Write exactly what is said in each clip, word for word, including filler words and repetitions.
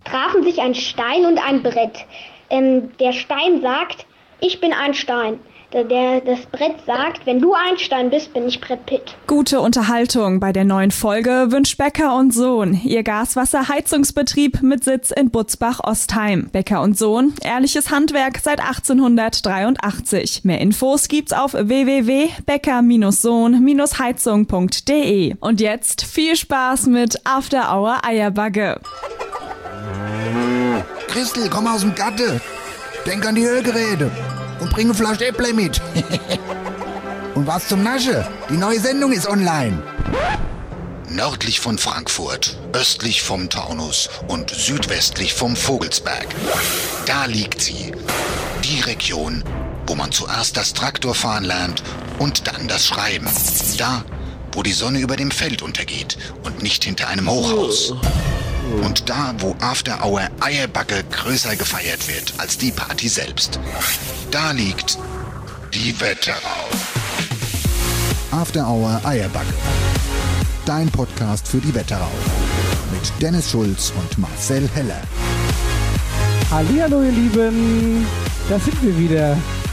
trafen sich ein Stein und ein Brett. Ähm, der Stein sagt, ich bin ein Stein. Der, der, das Brett sagt, wenn du Einstein bist, bin ich Brett Pitt. Gute Unterhaltung bei der neuen Folge wünscht Becker und Sohn, ihr Gaswasserheizungsbetrieb mit Sitz in Butzbach-Ostheim. Becker und Sohn, ehrliches Handwerk seit achtzehnhundertdreiundachtzig. Mehr Infos gibt's auf w w w punkt becker sohn heizung punkt d e. Und jetzt viel Spaß mit After Hour Eierbagge. Christel, komm aus dem Gatte. Denk an die Hörgeräte. Und bring eine Flasche Äpple mit. Und was zum Nasche? Die neue Sendung ist online. Nördlich von Frankfurt, östlich vom Taunus und südwestlich vom Vogelsberg. Da liegt sie. Die Region, wo man zuerst das Traktorfahren lernt und dann das Schreiben. Da, wo die Sonne über dem Feld untergeht und nicht hinter einem Hochhaus. Und da, wo After Hour Eierbagge größer gefeiert wird als die Party selbst. Da liegt die Wetterau. After Hour Eierbagge. Dein Podcast für die Wetterau. Mit Dennis Schulz und Marcel Heller. Hallihallo, ihr Lieben. Da sind wir wieder.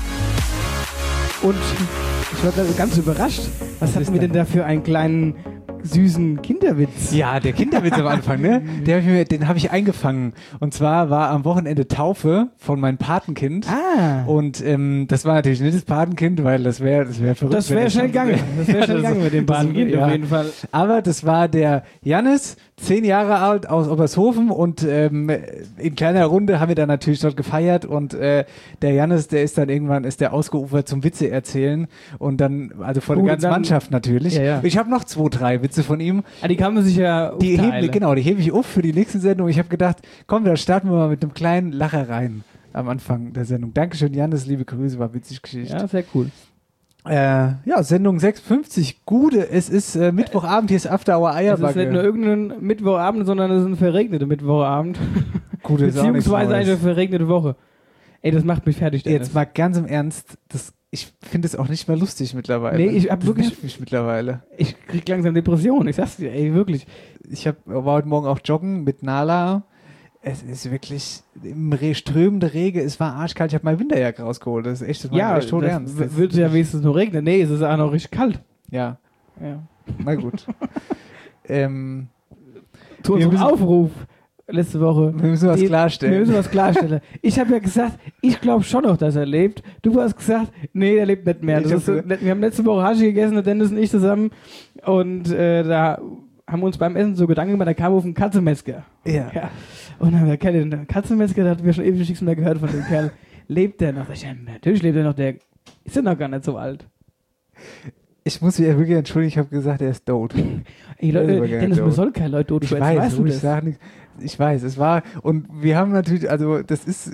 Und ich war ganz überrascht. Was, Was hatten wir denn da für einen kleinen süßen Kinderwitz? Ja, der Kinderwitz am Anfang, ne? Der hab ich mir, den habe ich eingefangen. Und zwar war am Wochenende Taufe von meinem Patenkind. Ah. Und ähm, das war natürlich nicht das Patenkind, weil das wäre das wär verrückt. Das wäre schnell gegangen. Das wäre schnell gegangen mit dem Patenkind ja. auf jeden Fall. Aber das war der Jannis, zehn Jahre alt, aus Obershofen. Und ähm, in kleiner Runde haben wir dann natürlich dort gefeiert. Und äh, der Jannis, der ist dann irgendwann, ist der ausgeufert zum Witze erzählen. Und dann, also vor der ganzen Mannschaft natürlich. Ja, ja. Ich habe noch zwei, drei Witze von ihm. Ah, die kann man sich ja die heben, Genau, die hebe ich auf für die nächste Sendung. Ich habe gedacht, komm, da starten wir mal mit einem kleinen Lacher rein am Anfang der Sendung. Dankeschön, Jannis, liebe Grüße, war witzig Geschichte. Ja, sehr cool. Äh, ja, Sendung sechsundfünfzig, Gude, es ist äh, Mittwochabend, hier ist After Hour Eierbagge. Es ist nicht nur irgendein Mittwochabend, sondern es ist ein verregneter Mittwochabend. Gude ist Beziehungsweise eine verregnete Woche. Ey, das macht mich fertig, Dennis. Jetzt mal ganz im Ernst, das ich finde es auch nicht mehr lustig mittlerweile. Nee, ich hab das wirklich mich mittlerweile. Ich krieg langsam Depressionen, ich sag's dir, ey, wirklich. Ich hab, war heute Morgen auch joggen mit Nala. Es ist wirklich im Re strömende Regen, es war arschkalt, ich habe mein Winterjacke rausgeholt. Das ist echt, das ja, echt tot das ernst. Das wird ja wenigstens nur regnen. Nee, es ist auch noch richtig kalt. Ja. Ja. Na gut. ähm, Zu unserem Aufruf letzte Woche. Wir müssen was die, klarstellen. Wir müssen was klarstellen. Ich habe ja gesagt, ich glaube schon noch, dass er lebt. Du hast gesagt, nee, er lebt nicht mehr. Das ist, wir haben letzte Woche Hashi gegessen, Dennis und ich zusammen. Und äh, da haben wir uns beim Essen so Gedanken gemacht, da kam auf ein Katzenmetzger. Ja. ja. Und dann haben wir, Kerl, der Katzenmetzger, da hatten wir schon ewig nichts mehr gehört von dem Kerl. Lebt der noch? Ich, ja, natürlich lebt er noch, der ist ja noch gar nicht so alt. Ich muss mich ja wirklich entschuldigen, ich habe gesagt, er ist tot. Ey, Leute, Dennis, man soll kein Leute tot. Ich weiß, weißt du ich, sag nicht, ich weiß, es war, und wir haben natürlich, also das ist,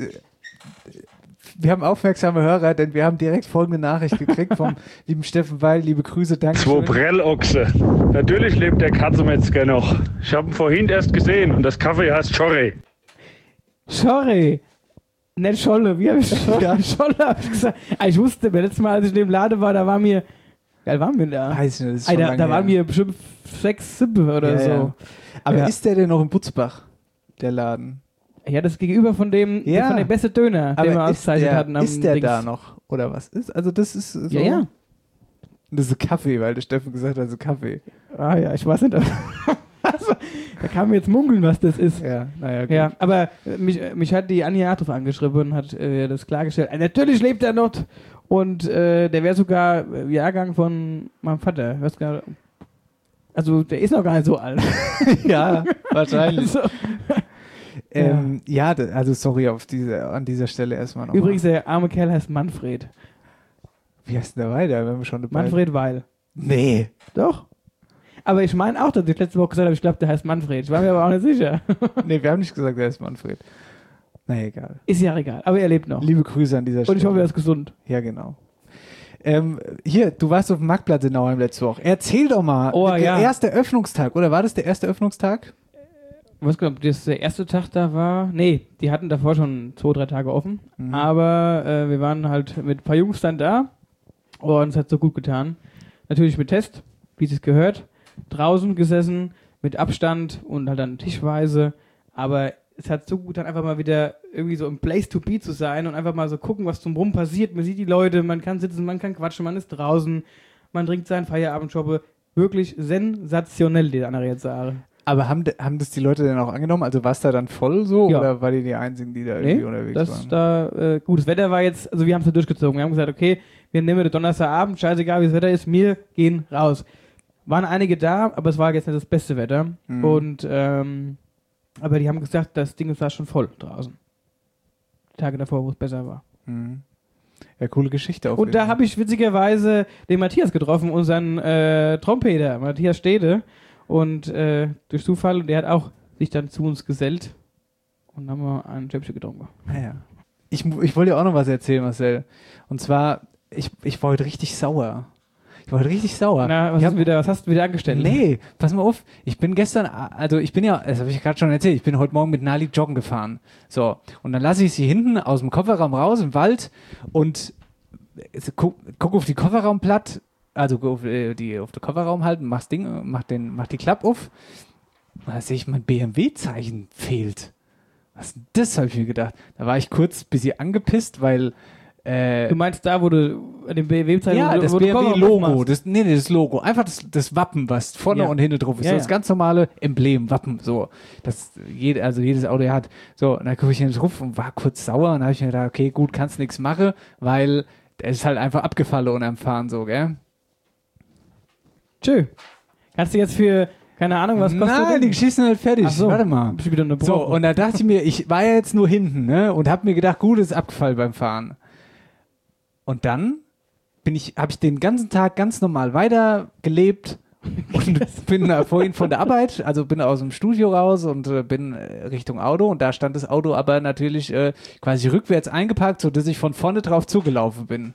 wir haben aufmerksame Hörer, denn wir haben direkt folgende Nachricht gekriegt vom lieben Steffen Weil, liebe Grüße, danke schön. Zwei Prellochse. Natürlich lebt der Katzenmetzger noch. Ich habe ihn vorhin erst gesehen und das Kaffee heißt Schorre. Schorre? Nicht Scholle, wie habe ich Scholle? Ja. Scholle hab ich gesagt. Ich wusste, letztes Mal, als ich in dem Laden war, da war mir, wie alt waren wir da? Weiß ich nicht, das ist schon Alter, da waren wir bestimmt sechs, sieben oder ja, so. Ja. Aber ja. Ist der denn noch in Butzbach, der Laden? Ja, das gegenüber von dem, ja. von dem besten Döner, aber den wir ausgezeichnet hatten. Am ist der Dings. da noch? Oder was? Ist, also das ist so... Ja, ja. Das ist Kaffee, weil der Steffen gesagt hat, das ist Kaffee. Ah ja, ich weiß nicht. Also, da kann mir jetzt munkeln, was das ist. Ja, naja, gut. Ja, aber mich, mich hat die Anja Arthoff angeschrieben und hat äh, das klargestellt. Also, natürlich lebt er noch. Und äh, der wäre sogar Jahrgang von meinem Vater. Ich weiß gar nicht, also der ist noch gar nicht so alt. Ja, wahrscheinlich. Also, ähm, ja, ja, also sorry auf diese, an dieser Stelle erstmal noch. Übrigens, der arme Kerl heißt Manfred. Wie heißt denn der weiter, wenn wir schon dabei Manfred Weil. Nee. Doch. Aber ich meine auch, dass ich letzte Woche gesagt habe, ich glaube, der heißt Manfred. Ich war mir aber auch nicht sicher. Nee, wir haben nicht gesagt, der heißt Manfred. Na egal. Ist ja egal, aber er lebt noch. Liebe Grüße an dieser Stelle. Und ich hoffe, er ist gesund. Ja, genau. Ähm, hier, du warst auf dem Marktplatz in Nauheim letzte Woche. Erzähl doch mal, oh, der ja. erste Öffnungstag, oder war das der erste Öffnungstag? Ich weiß gar nicht, ob das der erste Tag da war. Nee, die hatten davor schon zwei, drei Tage offen. Mhm. Aber äh, wir waren halt mit ein paar Jungs dann da und es hat so gut getan. Natürlich mit Test, wie es gehört. Draußen gesessen, mit Abstand und halt dann tischweise. Aber es hat so gut, dann einfach mal wieder irgendwie so im Place to be zu sein und einfach mal so gucken, was drumherum passiert. Man sieht die Leute, man kann sitzen, man kann quatschen, man ist draußen, man trinkt seinen Feierabendschobbe. Wirklich sensationell, die andere jetzt sagen. Aber haben, haben das die Leute denn auch angenommen? Also war es da dann voll so Ja. oder war die die Einzigen, die da irgendwie Nee, unterwegs das waren? da, äh, gut, das Wetter war jetzt, also wir haben es da durchgezogen. Wir haben gesagt, okay, wir nehmen den Donnerstagabend, scheißegal wie das Wetter ist, wir gehen raus. Waren einige da, aber es war jetzt nicht das beste Wetter. Mhm. Und, ähm, aber die haben gesagt, das Ding war schon voll draußen. Die Tage davor, wo es besser war. Mhm. Ja, coole Geschichte auf Und jeden da Fall. habe ich witzigerweise den Matthias getroffen, unseren äh, Trompeter, Matthias Stede. Und äh, durch Zufall, und der hat auch sich dann zu uns gesellt. Und dann haben wir ein Schäppchen getrunken. Naja. Ich, mu- ich wollte dir auch noch was erzählen, Marcel. Und zwar, ich, ich war heute richtig sauer. Ich war heute richtig sauer. Na, was, ich ist wieder, was hast du wieder angestellt? Nee, pass mal auf. Ich bin gestern, also ich bin ja, das habe ich gerade schon erzählt, ich bin heute Morgen mit Nali joggen gefahren. So, und dann lasse ich sie hinten aus dem Kofferraum raus im Wald und guck, guck auf die Kofferraumplatt, also auf, äh, die, auf den Kofferraum halten, mach's Ding, mach, den, mach die Klappe auf. Und da sehe ich, mein B M W-Zeichen fehlt. Was ist denn das, habe ich mir gedacht. Da war ich kurz ein bisschen angepisst, weil äh, Du meinst da, wo du an dem B M W-Zeichen... ja, wo du- das wo du B M Kofferraum W-Logo, aufmachst. das, nee, nee, das Logo, einfach das, das Wappen, was vorne Ja. und hinten drauf ist, Ja, so ja. das ganz normale Emblem, Wappen, so, das jede, also jedes Auto hat, so, und dann gucke ich hin drauf und war kurz sauer und dann habe ich mir gedacht, okay, gut, kannst nichts machen, weil es ist halt einfach abgefallen unterm Fahren, so, gell? Tschö. Kannst du jetzt für, keine Ahnung, was kostet Nein, denn? die Geschichte ist halt fertig, Ach so. warte mal. Bist du wieder So, unterbrochen? und da dachte ich mir, ich war ja jetzt nur hinten, ne, und habe mir gedacht, gut, ist abgefallen beim Fahren. Und dann bin ich, habe ich den ganzen Tag ganz normal weitergelebt und bin äh, vorhin von der Arbeit, also bin aus dem Studio raus und äh, bin äh, Richtung Auto und da stand das Auto aber natürlich äh, quasi rückwärts eingeparkt, sodass ich von vorne drauf zugelaufen bin.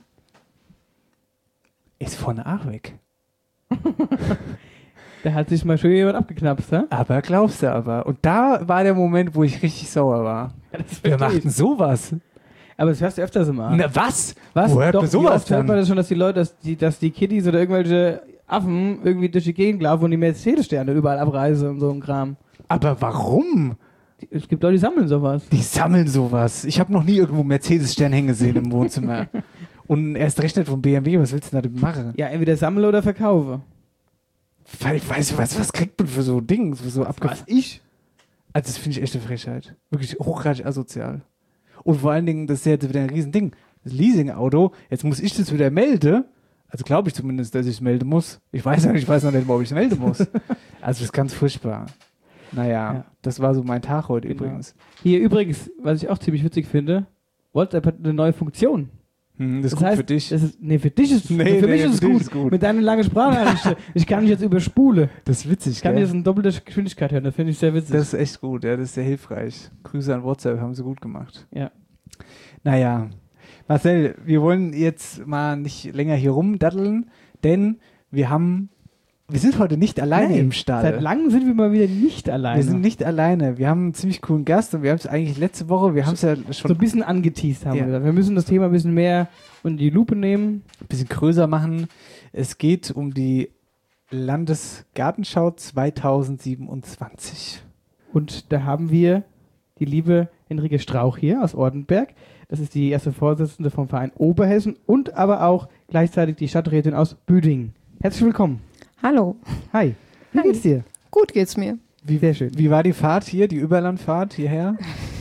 Ist vorne auch weg. Da hat sich mal schön jemand abgeknapst, hä? Aber glaubst du aber. Und da war der Moment, wo ich richtig sauer war. Ja, das Wer verstehe macht ich. denn sowas? Aber das hörst du öfters immer. Na was? Was? Wo hört Doch, man wie sowas oft hört dann? man das schon, dass die Leute, dass die, dass die Kiddies oder irgendwelche Affen irgendwie durch die Gegend laufen und die Mercedes-Sterne überall abreißen und so ein Kram. Aber warum? Die, es gibt Leute, die sammeln sowas. Die sammeln sowas. Ich habe noch nie irgendwo Mercedes-Stern hängen gesehen im Wohnzimmer. Und erst recht nicht vom B M W. Was willst du denn da machen? Ja, entweder sammle oder verkaufe. Weil ich weiß, was, was kriegt man für so Dinge, für so abgef... ich? Also das finde ich echt eine Frechheit. Wirklich hochgradig asozial. Und vor allen Dingen, das ist ja jetzt wieder ein Riesending. Das Leasing-Auto, jetzt muss ich das wieder melden. Also glaube ich zumindest, dass ich es melden muss. Ich weiß ja nicht, ich weiß noch nicht, ob ich es melden muss. Also das ist ganz furchtbar. Naja, Ja. das war so mein Tag heute Genau. übrigens. Hier übrigens, was ich auch ziemlich witzig finde, WhatsApp hat eine neue Funktion. Hm, das ist Das gut heißt, für dich. Das ist, nee, für dich ist Nee, für nee, mich ist es für dich gut. ist gut. Mit deiner langen Sprachnachricht. Ich kann dich jetzt überspule. Das ist witzig, Ich kann gell? jetzt in doppelter Geschwindigkeit hören. Das finde ich sehr witzig. Das ist echt gut, ja, das ist sehr hilfreich. Grüße an WhatsApp, haben sie gut gemacht. ja. Naja, Marcel, wir wollen jetzt mal nicht länger hier rumdatteln, denn wir haben, wir sind heute nicht alleine Nein, im Stall. Seit langem sind wir mal wieder nicht alleine. Wir sind nicht alleine. Wir haben einen ziemlich coolen Gast und wir haben es eigentlich letzte Woche, wir haben es ja so schon ein bisschen angeteased haben Ja. wir gesagt. Wir müssen das Thema ein bisschen mehr unter die Lupe nehmen. ein bisschen größer machen. Es geht um die Landesgartenschau zweitausendsiebenundzwanzig. Und da haben wir die liebe Henrike Strauch hier aus Ortenberg. Das ist die erste Vorsitzende vom Verein Oberhessen und aber auch gleichzeitig die Stadträtin aus Büdingen. Herzlich willkommen. Hallo. Hi. Wie Hi. geht's dir? Gut geht's mir. Wie sehr schön. Wie war die Fahrt hier, die Überlandfahrt hierher?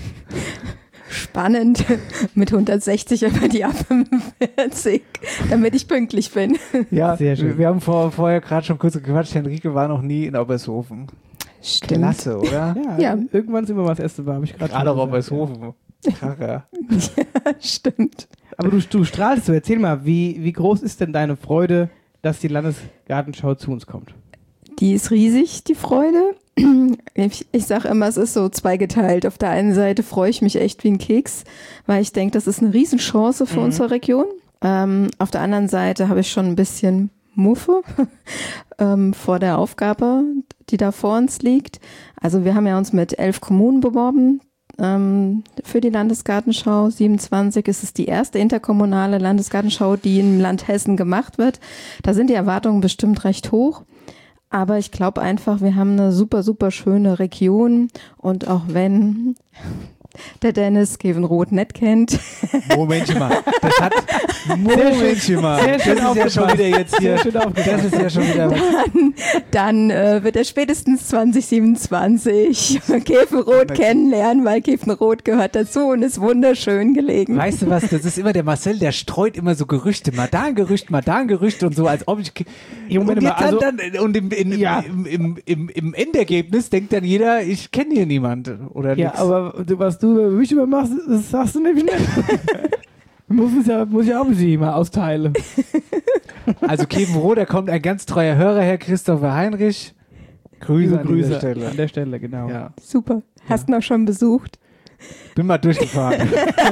Spannend. Mit hundertsechzig über die A fünfundvierzig, damit ich pünktlich bin. Ja, Sehr schön. Wir, wir haben vor, vorher gerade schon kurz gequatscht. Henrike war noch nie in Obershofen. Stimmt. Klasse, oder? Ja, Ja. irgendwann sind wir mal das erste Mal, habe ich gerade Gerade schon gesagt. Obershofen. Kracher. Stimmt. Aber du, du strahlst so. Erzähl mal, wie, wie groß ist denn deine Freude, dass die Landesgartenschau zu uns kommt? Die ist riesig, die Freude. Ich, ich sage immer, es ist so zweigeteilt. Auf der einen Seite freue ich mich echt wie ein Keks, weil ich denke, das ist eine Riesenchance für Mhm. unsere Region. Ähm, auf der anderen Seite habe ich schon ein bisschen Muffe ähm, vor der Aufgabe, die da vor uns liegt. Also wir haben ja uns mit elf Kommunen beworben ähm, für die Landesgartenschau. siebenundzwanzig ist es die erste interkommunale Landesgartenschau, die im Land Hessen gemacht wird. Da sind die Erwartungen bestimmt recht hoch. Aber ich glaube einfach, wir haben eine super, super schöne Region und auch wenn der Dennis Kevenroth nicht kennt. Momentchen mal. Das hat. Momentchen mal. Das ist ja schon wieder jetzt hier. Das ist ja schon wieder. Dann, dann äh, wird er spätestens zwanzig siebenundzwanzig Kevenroth kennenlernen, weil Kevenroth gehört dazu und ist wunderschön gelegen. Weißt du was? Das ist immer der Marcel, der streut immer so Gerüchte. Mal da ein Gerücht, mal da ein Gerücht und so, als ob ich. Und, jetzt also, dann, und im, in, ja. im, im, im, im Endergebnis denkt dann jeder, ich kenne hier niemanden. Oder ja, nix. aber du, was du über mich übermachst, das sagst du nämlich nicht. muss, ja, muss ich auch mit sie mal austeilen. Also Kevenroth, da kommt ein ganz treuer Hörer her, Christopher Heinrich. Grüße an Grüße dieser Stelle. An der Stelle, genau. Ja. Super. Hast du ja. noch schon besucht? Bin mal durchgefahren.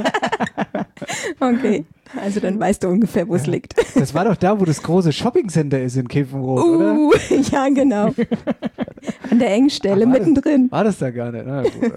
Okay. Also dann weißt du ungefähr, wo es ja. liegt. Das war doch da, wo das große Shoppingcenter ist in Kevenroth, uh, oder? Ja, genau. An der Engstelle, Ach, mittendrin. Das, war das da gar nicht? Na, gut.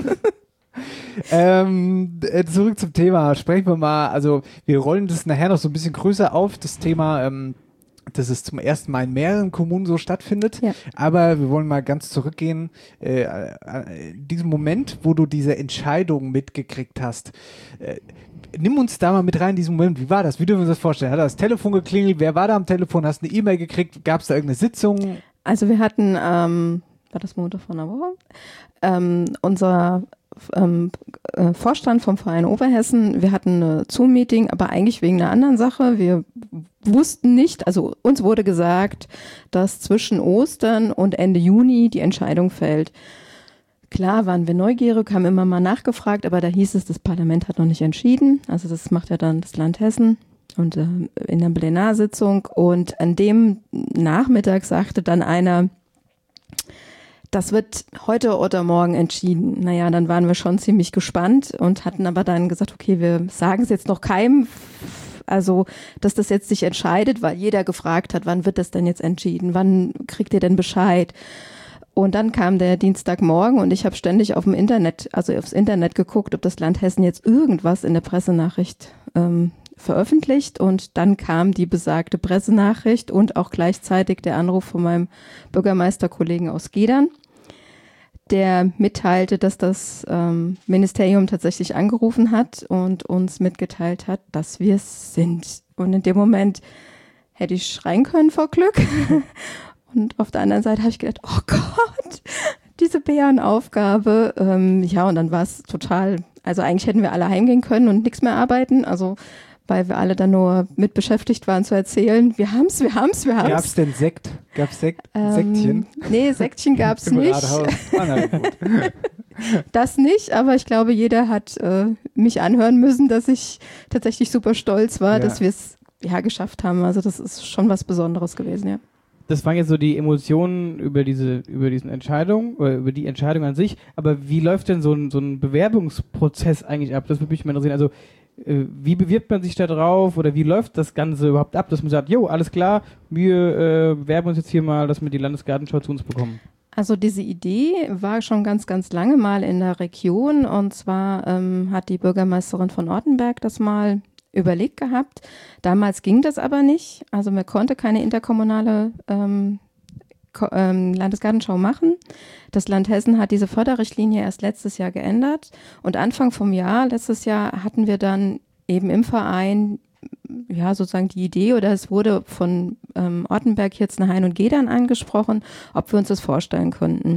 ähm, zurück zum Thema. Sprechen wir mal, also wir rollen das nachher noch so ein bisschen größer auf, das Thema, ähm, dass es zum ersten Mal in mehreren Kommunen so stattfindet. Ja. Aber wir wollen mal ganz zurückgehen. Äh, äh, diesem Moment, wo du diese Entscheidung mitgekriegt hast, äh, nimm uns da mal mit rein in diesen Moment. Wie war das? Wie dürfen wir uns das vorstellen? Hat das Telefon geklingelt? Wer war da am Telefon? Hast du eine E-Mail gekriegt? Gab es da irgendeine Sitzung? Also wir hatten, ähm, war das Montag vor einer Woche, ähm, unser ähm, äh, Vorstand vom Verein Oberhessen, wir hatten ein Zoom-Meeting, aber eigentlich wegen einer anderen Sache. Wir wussten nicht, also uns wurde gesagt, dass zwischen Ostern und Ende Juni die Entscheidung fällt. Klar waren wir neugierig, haben immer mal nachgefragt, aber da hieß es, das Parlament hat noch nicht entschieden. Also das macht ja dann das Land Hessen und äh, in der Plenarsitzung. Und an dem Nachmittag sagte dann einer, das wird heute oder morgen entschieden. Naja, dann waren wir schon ziemlich gespannt und hatten aber dann gesagt, okay, wir sagen es jetzt noch keinem, also dass das jetzt sich entscheidet, weil jeder gefragt hat, wann wird das denn jetzt entschieden, wann kriegt ihr denn Bescheid? Und dann kam der Dienstagmorgen und ich habe ständig auf dem Internet, also aufs Internet geguckt, ob das Land Hessen jetzt irgendwas in der Pressenachricht ähm, veröffentlicht. Und dann kam die besagte Pressenachricht und auch gleichzeitig der Anruf von meinem Bürgermeisterkollegen aus Gedern, der mitteilte, dass das ähm, Ministerium tatsächlich angerufen hat und uns mitgeteilt hat, dass wir es sind. Und in dem Moment hätte ich schreien können vor Glück. Und auf der anderen Seite habe ich gedacht, oh Gott, diese Bärenaufgabe. Ähm, ja, und dann war es total, also eigentlich hätten wir alle heimgehen können und nichts mehr arbeiten, also weil wir alle dann nur mit beschäftigt waren zu erzählen, wir haben's, wir haben's, wir haben's. Gab's denn Sekt? Gab's Sekt? Ähm, Sektchen? Nee, Sektchen gab's nicht. Ah, na gut. Das nicht, aber ich glaube, jeder hat äh, mich anhören müssen, dass ich tatsächlich super stolz war, ja. dass wir es ja geschafft haben. Also das ist schon was Besonderes gewesen, ja. Das waren jetzt so die Emotionen über diese, über diesen Entscheidung, oder über die Entscheidung an sich. Aber wie läuft denn so ein, so ein Bewerbungsprozess eigentlich ab? Das würde mich mal interessieren. Also, äh, wie bewirbt man sich da drauf? Oder wie läuft das Ganze überhaupt ab, dass man sagt, jo, alles klar, wir äh, bewerben uns jetzt hier mal, dass wir die Landesgartenschau zu uns bekommen? Also diese Idee war schon ganz, ganz lange mal in der Region. Und zwar ähm, hat die Bürgermeisterin von Ortenberg das mal überlegt gehabt. Damals ging das aber nicht. Also man konnte keine interkommunale ähm, Ko- ähm, Landesgartenschau machen. Das Land Hessen hat diese Förderrichtlinie erst letztes Jahr geändert. Und Anfang vom Jahr, letztes Jahr, hatten wir dann eben im Verein ja sozusagen die Idee, oder es wurde von ähm, Ortenberg, Hirzenhain und Gedern angesprochen, ob wir uns das vorstellen könnten.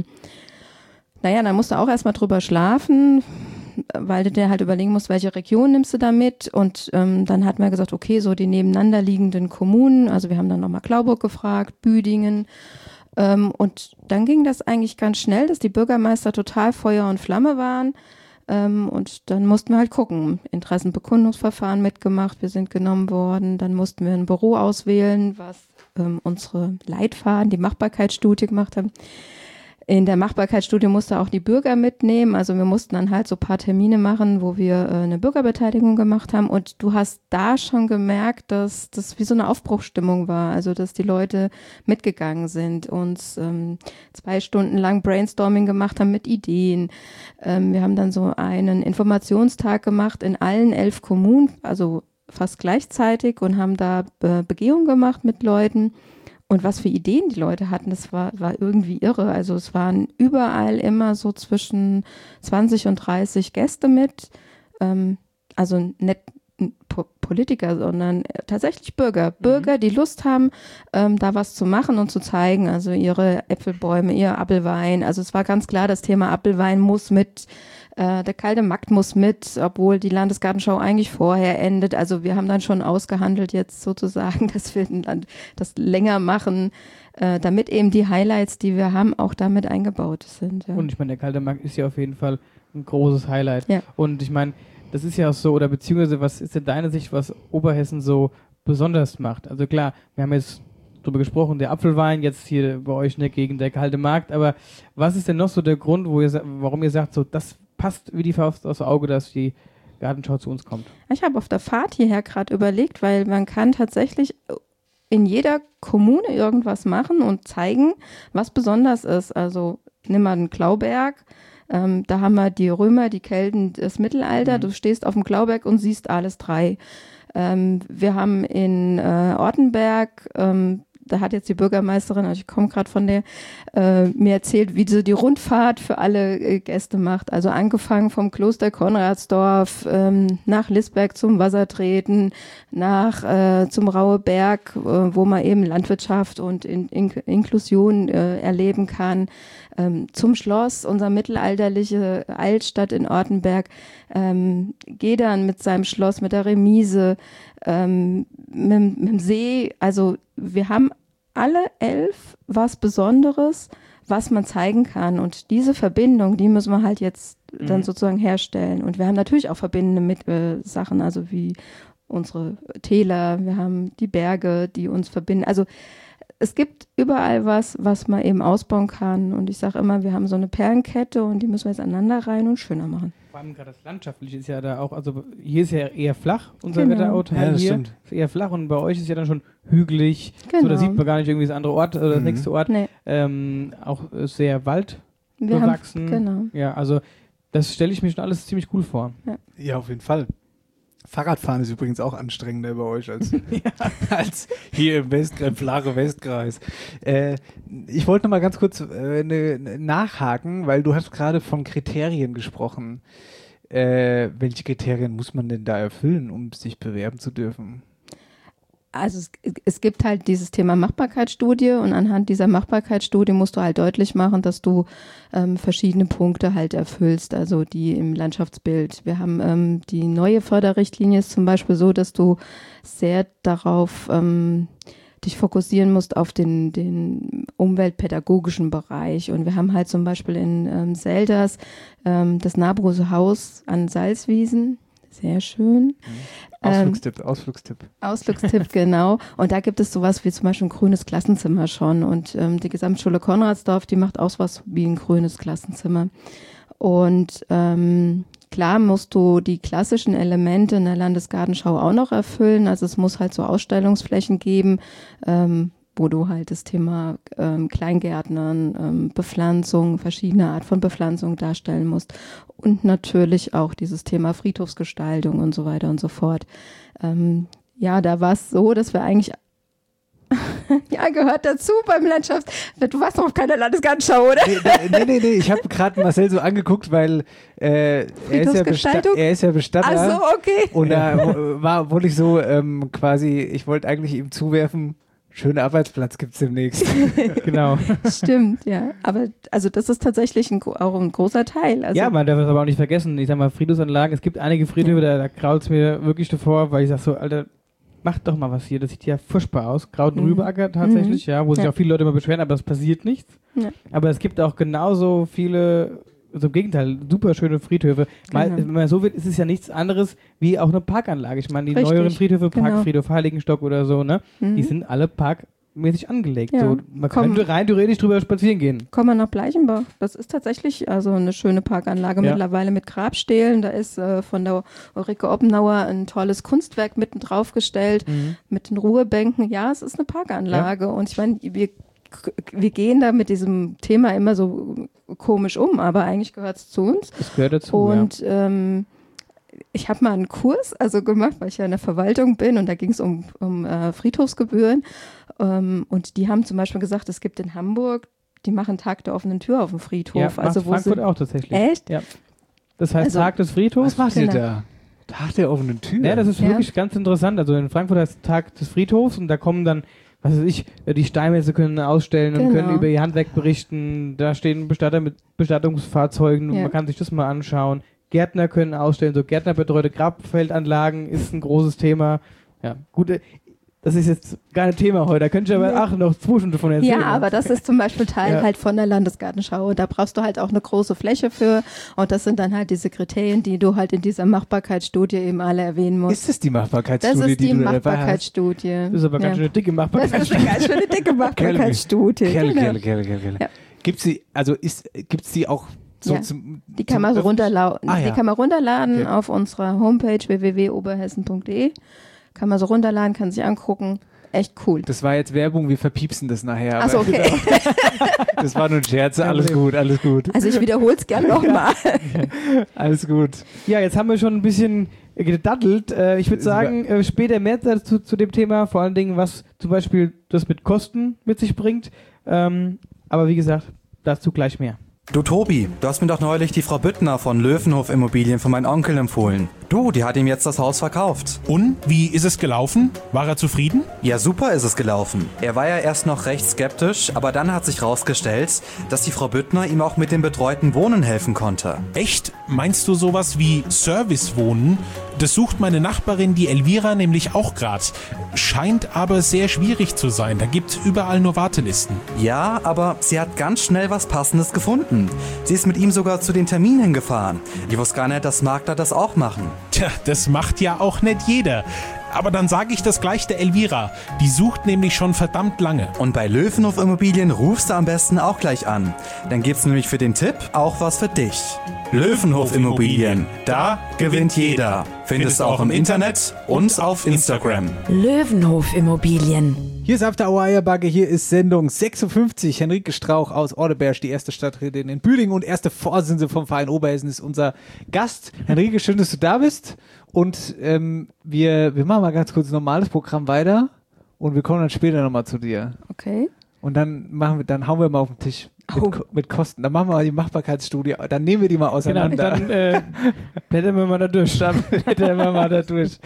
Naja, dann musst du auch erstmal drüber schlafen, weil du dir halt überlegen musst, welche Region nimmst du da mit. Und ähm, dann hat man gesagt, okay, so die nebeneinander liegenden Kommunen, also wir haben dann nochmal Glauburg gefragt, Büdingen. Ähm, und dann ging das eigentlich ganz schnell, dass die Bürgermeister total Feuer und Flamme waren. Ähm, und dann mussten wir halt gucken, Interessenbekundungsverfahren mitgemacht, wir sind genommen worden. Dann mussten wir ein Büro auswählen, was ähm, unsere Leitfaden, die Machbarkeitsstudie gemacht haben. In der Machbarkeitsstudie musste auch die Bürger mitnehmen, also wir mussten dann halt so ein paar Termine machen, wo wir äh, eine Bürgerbeteiligung gemacht haben, und du hast da schon gemerkt, dass das wie so eine Aufbruchsstimmung war, also dass die Leute mitgegangen sind, uns ähm, zwei Stunden lang Brainstorming gemacht haben mit Ideen. Ähm, wir haben dann so einen Informationstag gemacht in allen elf Kommunen, also fast gleichzeitig, und haben da Be- Begehung gemacht mit Leuten. und was für Ideen die Leute hatten, das war, war irgendwie irre. Also es waren überall immer so zwischen zwanzig und dreißig Gäste mit, ähm, also nicht po- Politiker, sondern tatsächlich Bürger. Mhm. Bürger, die Lust haben, ähm, da was zu machen und zu zeigen, also ihre Äpfelbäume, ihr Apfelwein. Also es war ganz klar, das Thema Apfelwein muss mit, äh, der kalte Markt muss mit, obwohl die Landesgartenschau eigentlich vorher endet. Also wir haben dann schon ausgehandelt jetzt sozusagen, dass wir das länger machen, äh, damit eben die Highlights, die wir haben, auch damit eingebaut sind. Ja. Und ich meine, der kalte Markt ist ja auf jeden Fall ein großes Highlight. Ja. Und ich meine, das ist ja auch so, oder beziehungsweise was ist denn deine Sicht, was Oberhessen so besonders macht? Also klar, wir haben jetzt drüber gesprochen, der Apfelwein, jetzt hier bei euch in der Gegend der kalte Markt, aber was ist denn noch so der Grund, wo ihr, warum ihr sagt, so das passt wie die Faust aufs Auge, dass die Gartenschau zu uns kommt? Ich habe auf der Fahrt hierher gerade überlegt, weil man kann tatsächlich in jeder Kommune irgendwas machen und zeigen, was besonders ist. Also nimm mal den Klauberg, ähm, da haben wir die Römer, die Kelten, das Mittelalter, mhm. du stehst auf dem Klauberg und siehst alles drei. Ähm, wir haben in äh, Ortenberg, ähm, da hat jetzt die Bürgermeisterin, also ich komme gerade von der, äh, mir erzählt, wie sie die Rundfahrt für alle äh, Gäste macht. Also angefangen vom Kloster Konradsdorf, ähm, nach Lisberg zum Wassertreten, nach äh, zum Rauheberg, äh, wo man eben Landwirtschaft und in, in, Inklusion äh, erleben kann, ähm, zum Schloss, unser mittelalterliche Altstadt in Ortenberg, ähm, geht dann mit seinem Schloss, mit der Remise, ähm, mit, mit dem See, also wir haben alle elf was Besonderes, was man zeigen kann. Und diese Verbindung, die müssen wir halt jetzt mhm. dann sozusagen herstellen. Und wir haben natürlich auch verbindende mit, äh, Sachen, also wie unsere Täler, wir haben die Berge, die uns verbinden. Also es gibt überall was, was man eben ausbauen kann. Und ich sage immer, wir haben so eine Perlenkette und die müssen wir jetzt aneinander rein und schöner machen. Vor allem gerade das Landschaftliche ist ja da auch, also hier ist ja eher flach, unser Genau. Wetterauteil Ja, das hier stimmt. ist eher flach und bei euch ist ja dann schon hügelig, Genau. so da sieht man gar nicht irgendwie das andere Ort oder das Mhm. nächste Ort, Nee. ähm, auch äh, sehr Wald Wir bewachsen. haben, genau. Ja, also das stelle ich mir schon alles ziemlich cool vor. Ja, auf jeden Fall. Fahrradfahren ist übrigens auch anstrengender bei euch als, als hier im Westkreis, im flache Westkreis. Äh, ich wollte noch mal ganz kurz äh, ne, ne, nachhaken, weil du hast gerade von Kriterien gesprochen. Äh, welche Kriterien muss man denn da erfüllen, um sich bewerben zu dürfen? Also es, es gibt halt dieses Thema Machbarkeitsstudie und anhand dieser Machbarkeitsstudie musst du halt deutlich machen, dass du ähm, verschiedene Punkte halt erfüllst, also die im Landschaftsbild. Wir haben ähm, die neue Förderrichtlinie ist zum Beispiel so, dass du sehr darauf ähm, dich fokussieren musst auf den, den umweltpädagogischen Bereich. Und wir haben halt zum Beispiel in ähm, Selders ähm, das Nabrose Haus an Salzwiesen. Sehr schön. Ausflugstipp, ähm, Ausflugstipp. Ausflugstipp, genau. Und da gibt es sowas wie zum Beispiel ein grünes Klassenzimmer schon. Und ähm, die Gesamtschule Konradsdorf, die macht auch sowas wie ein grünes Klassenzimmer. Und ähm, klar musst du die klassischen Elemente in der Landesgartenschau auch noch erfüllen. Also es muss halt so Ausstellungsflächen geben, ähm, wo du halt das Thema ähm, Kleingärtnern, ähm, Bepflanzung, verschiedene Art von Bepflanzung darstellen musst. Und natürlich auch dieses Thema Friedhofsgestaltung und so weiter und so fort. Ähm, ja, da war es so, dass wir eigentlich ja, gehört dazu beim Landschafts... Du warst noch auf keiner Landesgartenschau, oder? Nee, nee, nee, nee. Ich habe gerade Marcel so angeguckt, weil äh, er, ist ja Besta- er ist ja Bestatter. Ach so, okay. Und da w- war, wollte ich so ähm, quasi, ich wollte eigentlich ihm zuwerfen, schöner Arbeitsplatz gibt's demnächst. Genau. Stimmt, ja. Aber also das ist tatsächlich ein, auch ein großer Teil. Also, Ja, man darf es aber auch nicht vergessen. Ich sag mal, Friedhofsanlagen, es gibt einige Friedhöfe, da, da kraut es mir wirklich davor, weil ich sag so, Alter, macht doch mal was hier. Das sieht ja furchtbar aus. Kraut- und Mhm. Rübenacker tatsächlich, Mhm. ja, wo sich Ja. auch viele Leute immer beschweren, aber es passiert nichts. Ja. Aber es gibt auch genauso viele, also im Gegenteil, super schöne Friedhöfe. Mal, Genau. wenn man so wird, ist es ja nichts anderes wie auch eine Parkanlage. Ich meine, die Richtig, neueren Friedhöfe, genau. Parkfriedhof Heiligenstock oder so, ne, Mhm. die sind alle parkmäßig angelegt. Ja. So, man Komm. könnte rein theoretisch drüber spazieren gehen. Kommen wir nach Bleichenbach. Das ist tatsächlich also eine schöne Parkanlage Ja. mittlerweile mit Grabstelen. Da ist äh, von der Ulrike Oppenauer ein tolles Kunstwerk mitten draufgestellt Mhm. mit den Ruhebänken. Ja, es ist eine Parkanlage. Und ich meine, wir, wir gehen da mit diesem Thema immer so komisch um, aber eigentlich gehört es zu uns. Das gehört dazu, Und ähm, ich habe mal einen Kurs also gemacht, weil ich ja in der Verwaltung bin und da ging es um, um äh, Friedhofsgebühren Ähm, und die haben zum Beispiel gesagt, es gibt in Hamburg, die machen Tag der offenen Tür auf dem Friedhof. Ja, also macht wo Frankfurt sind, auch tatsächlich. Echt? Ja. Das heißt Also, Tag des Friedhofs. Was macht Genau. ihr da? Tag der offenen Tür? Ja, das ist Ja. wirklich ganz interessant. Also in Frankfurt heißt Tag des Friedhofs und da kommen dann, was weiß ich, die Steinmetze können ausstellen und Genau. können über ihr Handwerk berichten. Da stehen Bestatter mit Bestattungsfahrzeugen, Ja. man kann sich das mal anschauen. Gärtner können ausstellen, so gärtnerbetreute Grabfeldanlagen ist ein großes Thema. Ja, gut, äh, das ist jetzt gar ein Thema heute, da könnte ich aber Ja. ach, noch zwei Stunden davon erzählen. Ja, aber das ist zum Beispiel Teil Ja. halt von der Landesgartenschau. Da brauchst du halt auch eine große Fläche für. Und das sind dann halt diese Kriterien, die du halt in dieser Machbarkeitsstudie eben alle erwähnen musst. Ist das die Machbarkeitsstudie, Das ist die die du da dabei hast? Machbarkeitsstudie. Das ist aber ganz ja. schön eine dicke Das Machbarkeit. ist eine ganz schöne dicke Machbarkeitsstudie. Kelle, Genau. Kelle, Kelle, Kelle, Kelle. Ja. Gibt's sie, also ist, gibt's die auch so Ja. zum, Die kann man zum so runterladen. Ah, ja. Die kann man runterladen Okay. auf unserer Homepage w w w punkt oberhessen punkt d e. Kann man so runterladen, kann sich angucken. Echt cool. Das war jetzt Werbung, wir verpiepsen das nachher. Achso, aber- okay. Das war nur ein Scherz, alles gut, alles gut. Also ich wiederhole es gern nochmal. Alles gut. Ja, jetzt haben wir schon ein bisschen gedaddelt. Äh, ich würde Super. sagen, äh, später mehr dazu zu dem Thema, vor allen Dingen, was zum Beispiel das mit Kosten mit sich bringt. Ähm, aber wie gesagt, dazu gleich mehr. Du Tobi, du hast mir doch neulich die Frau Büttner von Löwenhof Immobilien von meinem Onkel empfohlen. Du, die hat ihm jetzt das Haus verkauft. Und, wie ist es gelaufen? War er zufrieden? Ja, super ist es gelaufen. Er war ja erst noch recht skeptisch, aber dann hat sich rausgestellt, dass die Frau Büttner ihm auch mit dem betreuten Wohnen helfen konnte. Echt? Meinst du sowas wie Servicewohnen? Das sucht meine Nachbarin, die Elvira, nämlich auch grad. Scheint aber sehr schwierig zu sein. Da gibt's überall nur Wartelisten. Ja, aber sie hat ganz schnell was Passendes gefunden. Sie ist mit ihm sogar zu den Terminen hingefahren. Ich wusste gar nicht, dass Makler das auch machen. Tja, das macht ja auch nicht jeder. Aber dann sage ich das gleich der Elvira. Die sucht nämlich schon verdammt lange. Und bei Löwenhof Immobilien rufst du am besten auch gleich an. Dann gibt's nämlich für den Tipp auch was für dich. Löwenhof Immobilien. Da gewinnt jeder. Findest du auch im Internet und auf Instagram. Löwenhof Immobilien. Hier ist After Hour Eierbagge, hier ist Sendung sechsundfünfzig. Henrike Strauch aus Ordeberg, die erste Stadträtin in Büdingen und erste Vorsitzende vom Verein Oberhessen ist unser Gast. Henrike, schön, dass du da bist. Und ähm, wir, wir machen mal ganz kurz ein normales Programm weiter und wir kommen dann später nochmal zu dir. Okay. Und dann machen wir, dann hauen wir mal auf den Tisch mit, Oh. Ko- mit Kosten. Dann machen wir mal die Machbarkeitsstudie, dann nehmen wir die mal Genau, auseinander. dann äh, blättern wir mal da durch. Dann blättern wir mal da durch.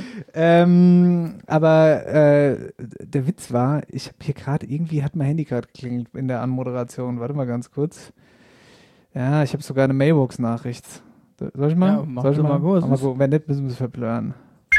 ähm, aber äh, der Witz war, ich habe hier gerade, irgendwie hat mein Handy gerade geklingelt in der Anmoderation. Warte mal ganz kurz. Ja, ich habe sogar eine Mailbox-Nachricht. Soll ich mal? Ja, mach Soll ich doch mal kurz. Aber gut, wenn nicht, müssen wir es verblören.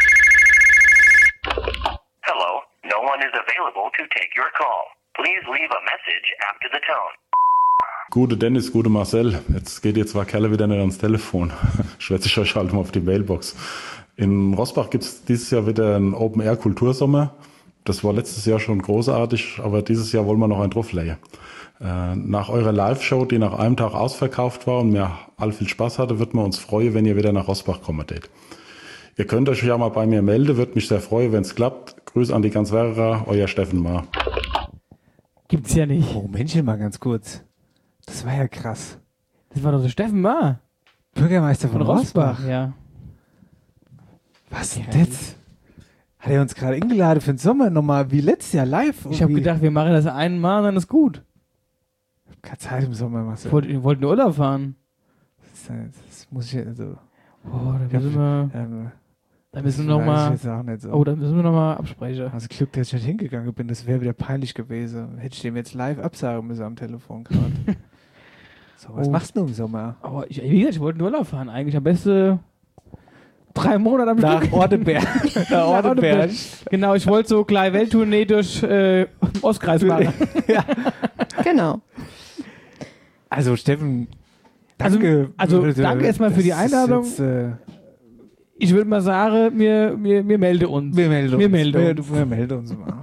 Hello, no one is available to take your call. Please leave a message after the tone. Gute Dennis, gute Marcel. Jetzt geht ihr zwei Kerle wieder nicht ans Telefon. Schwätze ich euch halt mal auf die Mailbox. In Rossbach gibt es dieses Jahr wieder einen Open-Air-Kultursommer. Das war letztes Jahr schon großartig, aber dieses Jahr wollen wir noch einen drauflegen. Äh, nach eurer Live-Show, die nach einem Tag ausverkauft war und mir all viel Spaß hatte, würden wir uns freuen, wenn ihr wieder nach Rossbach kommt. Ihr könnt euch ja mal bei mir melden, würde mich sehr freuen, wenn es klappt. Grüße an die ganz Werra, euer Steffen Maar. Gibt's ja nicht. Oh, Männchen, mal ganz kurz. Das war ja krass. Das war doch der Steffen Maar. Bürgermeister von, Von Rossbach. Rossbach, ja. Was denn das? Hat er uns gerade eingeladen für den Sommer nochmal wie letztes Jahr live? Ich habe gedacht, wir machen das einmal, dann ist gut. Keine Zeit im Sommer, machst du. Ich wollte, ich wollte in Urlaub fahren. Das, das muss ich also. Oh, da müssen wir, Ähm, da müssen wir das nochmal. weiß ich jetzt auch nicht so. Oh, da müssen wir nochmal absprechen. Also Glück, dass ich nicht hingegangen bin, das wäre wieder peinlich gewesen. Hätte ich dem jetzt live absagen müssen am Telefon gerade. So, was Oh. machst du im Sommer? Aber ich, wie gesagt, ich wollte in Urlaub fahren. Eigentlich am besten drei Monate am Nach Stück. Ordeberg. Nach Ordeberg. Genau, ich wollte so kleine Welttournee durch äh, Ostkreis machen. Ja. Genau. Also Steffen, danke. Also- also danke erstmal für die Das ist Einladung. Jetzt, äh, Ich würde mal sagen, wir, wir, wir melden uns. wir melden uns. Wir melden wir, uns. wir melden uns mal.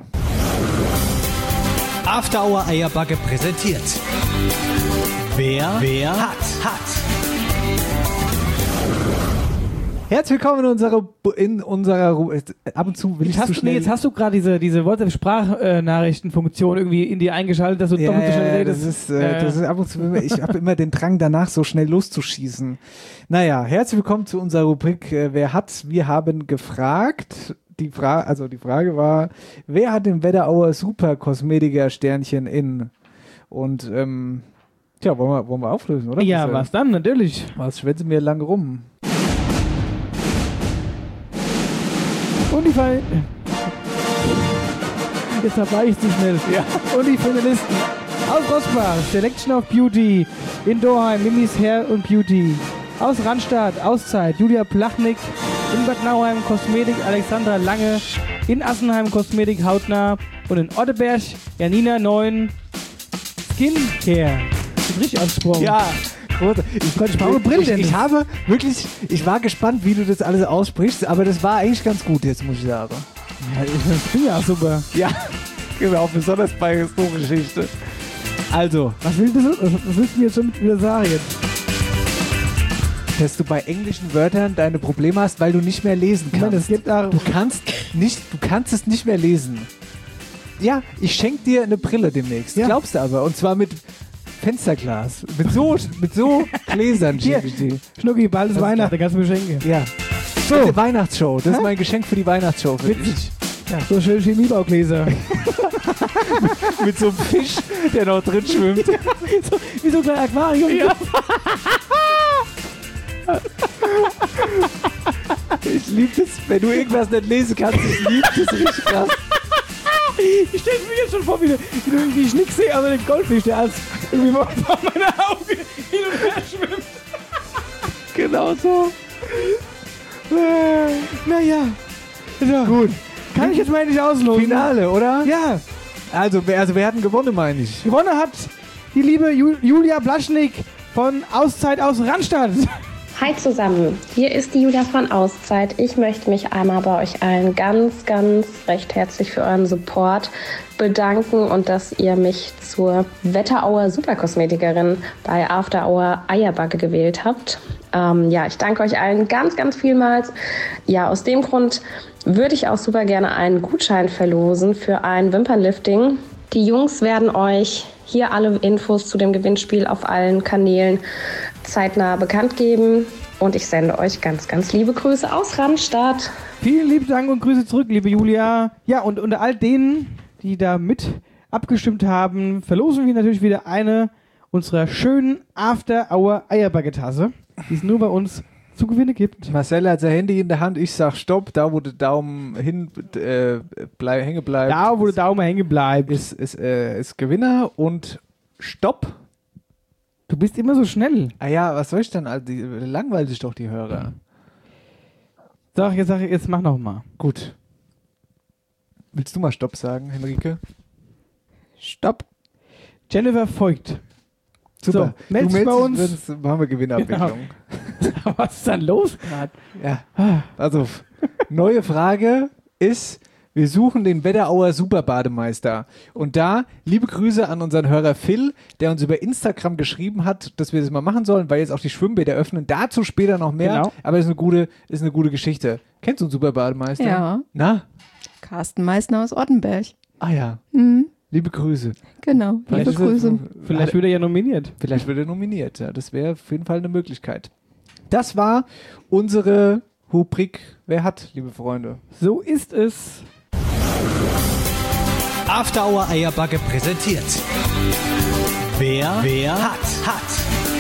After Hour Eierbagge präsentiert. Wer, wer hat, hat. Herzlich willkommen in unserer, in unserer Ru- ab und zu will ich Jetzt hast, zu du, schnell. nee, jetzt hast du gerade diese, diese WhatsApp-Sprachnachrichtenfunktion irgendwie in dir eingeschaltet, dass du ja, doppelt so schnell ja, redest. das ist, äh, das ist ab und zu, immer- ich habe immer den Drang danach, so schnell loszuschießen. Naja, herzlich willkommen zu unserer Rubrik äh, Wer hat? Wir haben gefragt. die Frage, also die Frage war, wer hat den Wetterauer Super-Kosmetiker-Sternchen in? Und, ähm, tja, wollen wir, wollen wir auflösen, oder? Ja, was dann, natürlich. Was schwätzen wir lang rum? Und die Fall. Jetzt war ich zu schnell. Ja. Und die Finalisten. Aus Rossbach, Selection of Beauty. In Dorheim, Mimis Hair und Beauty. Aus Randstadt, Auszeit, Julia Plachnik. In Bad Nauheim, Kosmetik, Alexandra Lange. In Assenheim, Kosmetik, Hautnah. Und in Otteberg, Janina Neun, Skincare. Das ist richtig ausgesprochen. Ja. Ich, ich, ich, ich habe wirklich, ich war gespannt, wie du das alles aussprichst, aber das war eigentlich ganz gut jetzt, muss ich sagen. Ja, ich finde ja super. Ja, genau, besonders bei Historiengeschichte. Also, was willst du, was willst du mir jetzt schon wieder sagen? Dass du bei englischen Wörtern deine Probleme hast, weil du nicht mehr lesen kannst. Meine, das gibt auch du kannst nicht, du kannst es nicht mehr lesen. Ja, ich schenke dir eine Brille demnächst. Ja. Glaubst du aber, und zwar mit Fensterglas. Mit so, mit so Gläsern. Hier, Schnucki, bald ist Weihnachten, kannst du mir schenken. Ja. So. Die Weihnachtsshow. Das ist mein Geschenk für die Weihnachtsshow. Für Witzig. Ja. So schön Chemiebaugläser. mit, mit so einem Fisch, der noch drin schwimmt. so, wie so ein kleiner Aquarium. Ja. Ich liebe das, wenn du irgendwas nicht lesen kannst. Ich liebe das richtig krass. Ich stelle mir jetzt schon vor, wie, wie du irgendwie Schnick sehe, aber den Goldfisch, der als irgendwie vor meiner Augen hin und her schwimmt. Genau so. Äh, naja. So. Gut. Kann ich jetzt mal endlich auslosen? Finale, oder? Ja. Also, wer, also wer hat denn gewonnen, meine ich? Gewonnen hat die liebe Ju- Julia Plaschnik von Auszeit aus Randstadt. Hi zusammen, hier ist die Julia von Auszeit. Ich möchte mich einmal bei euch allen ganz, ganz recht herzlich für euren Support bedanken und dass ihr mich zur Wetterauer Superkosmetikerin bei After Hour Eierbacke gewählt habt. Ähm, ja, ich danke euch allen ganz, ganz vielmals. Ja, aus dem Grund würde ich auch super gerne einen Gutschein verlosen für ein Wimpernlifting. Die Jungs werden euch hier alle Infos zu dem Gewinnspiel auf allen Kanälen zeitnah bekannt geben. Und ich sende euch ganz, ganz liebe Grüße aus Randstadt. Vielen lieben Dank und Grüße zurück, liebe Julia. Ja, und unter all denen, die da mit abgestimmt haben, verlosen wir natürlich wieder eine unserer schönen After-Hour-Eierbacke-Tasse, die es nur bei uns zu gewinnen gibt. Marcel hat sein Handy in der Hand, ich sag Stopp, da wo der Daumen hin äh, bleib, hängen bleibt. Da wo der Daumen hängen bleibt. Ist, ist, äh, ist Gewinner und Stopp. Du bist immer so schnell. Ah ja, was soll ich denn? Also, die, langweilt sich doch die Hörer. Sag, jetzt, sag, jetzt mach noch mal. Gut. Willst du mal Stopp sagen, Henrike? Stopp. Jennifer folgt. Super. So, meld dich bei uns. Uns, machen wir Gewinnabwicklung. Genau. Was ist denn los gerade? Ja. Also, neue Frage ist, wir suchen den Wetterauer Superbademeister. Und da, liebe Grüße an unseren Hörer Phil, der uns über Instagram geschrieben hat, dass wir das mal machen sollen, weil jetzt auch die Schwimmbäder öffnen. Dazu später noch mehr. Genau. Aber ist eine gute, ist eine gute Geschichte. Kennst du einen Superbademeister? Ja. Na? Carsten Meissner aus Ottenberg. Ah ja. Mhm. Liebe Grüße. Genau, vielleicht liebe Grüße. Er, vielleicht wird er ja nominiert. Vielleicht wird er nominiert, ja. Das wäre auf jeden Fall eine Möglichkeit. Das war unsere Rubrik Wer hat, liebe Freunde. So ist es. After Hour Eierbacke präsentiert. Wer, wer hat, hat.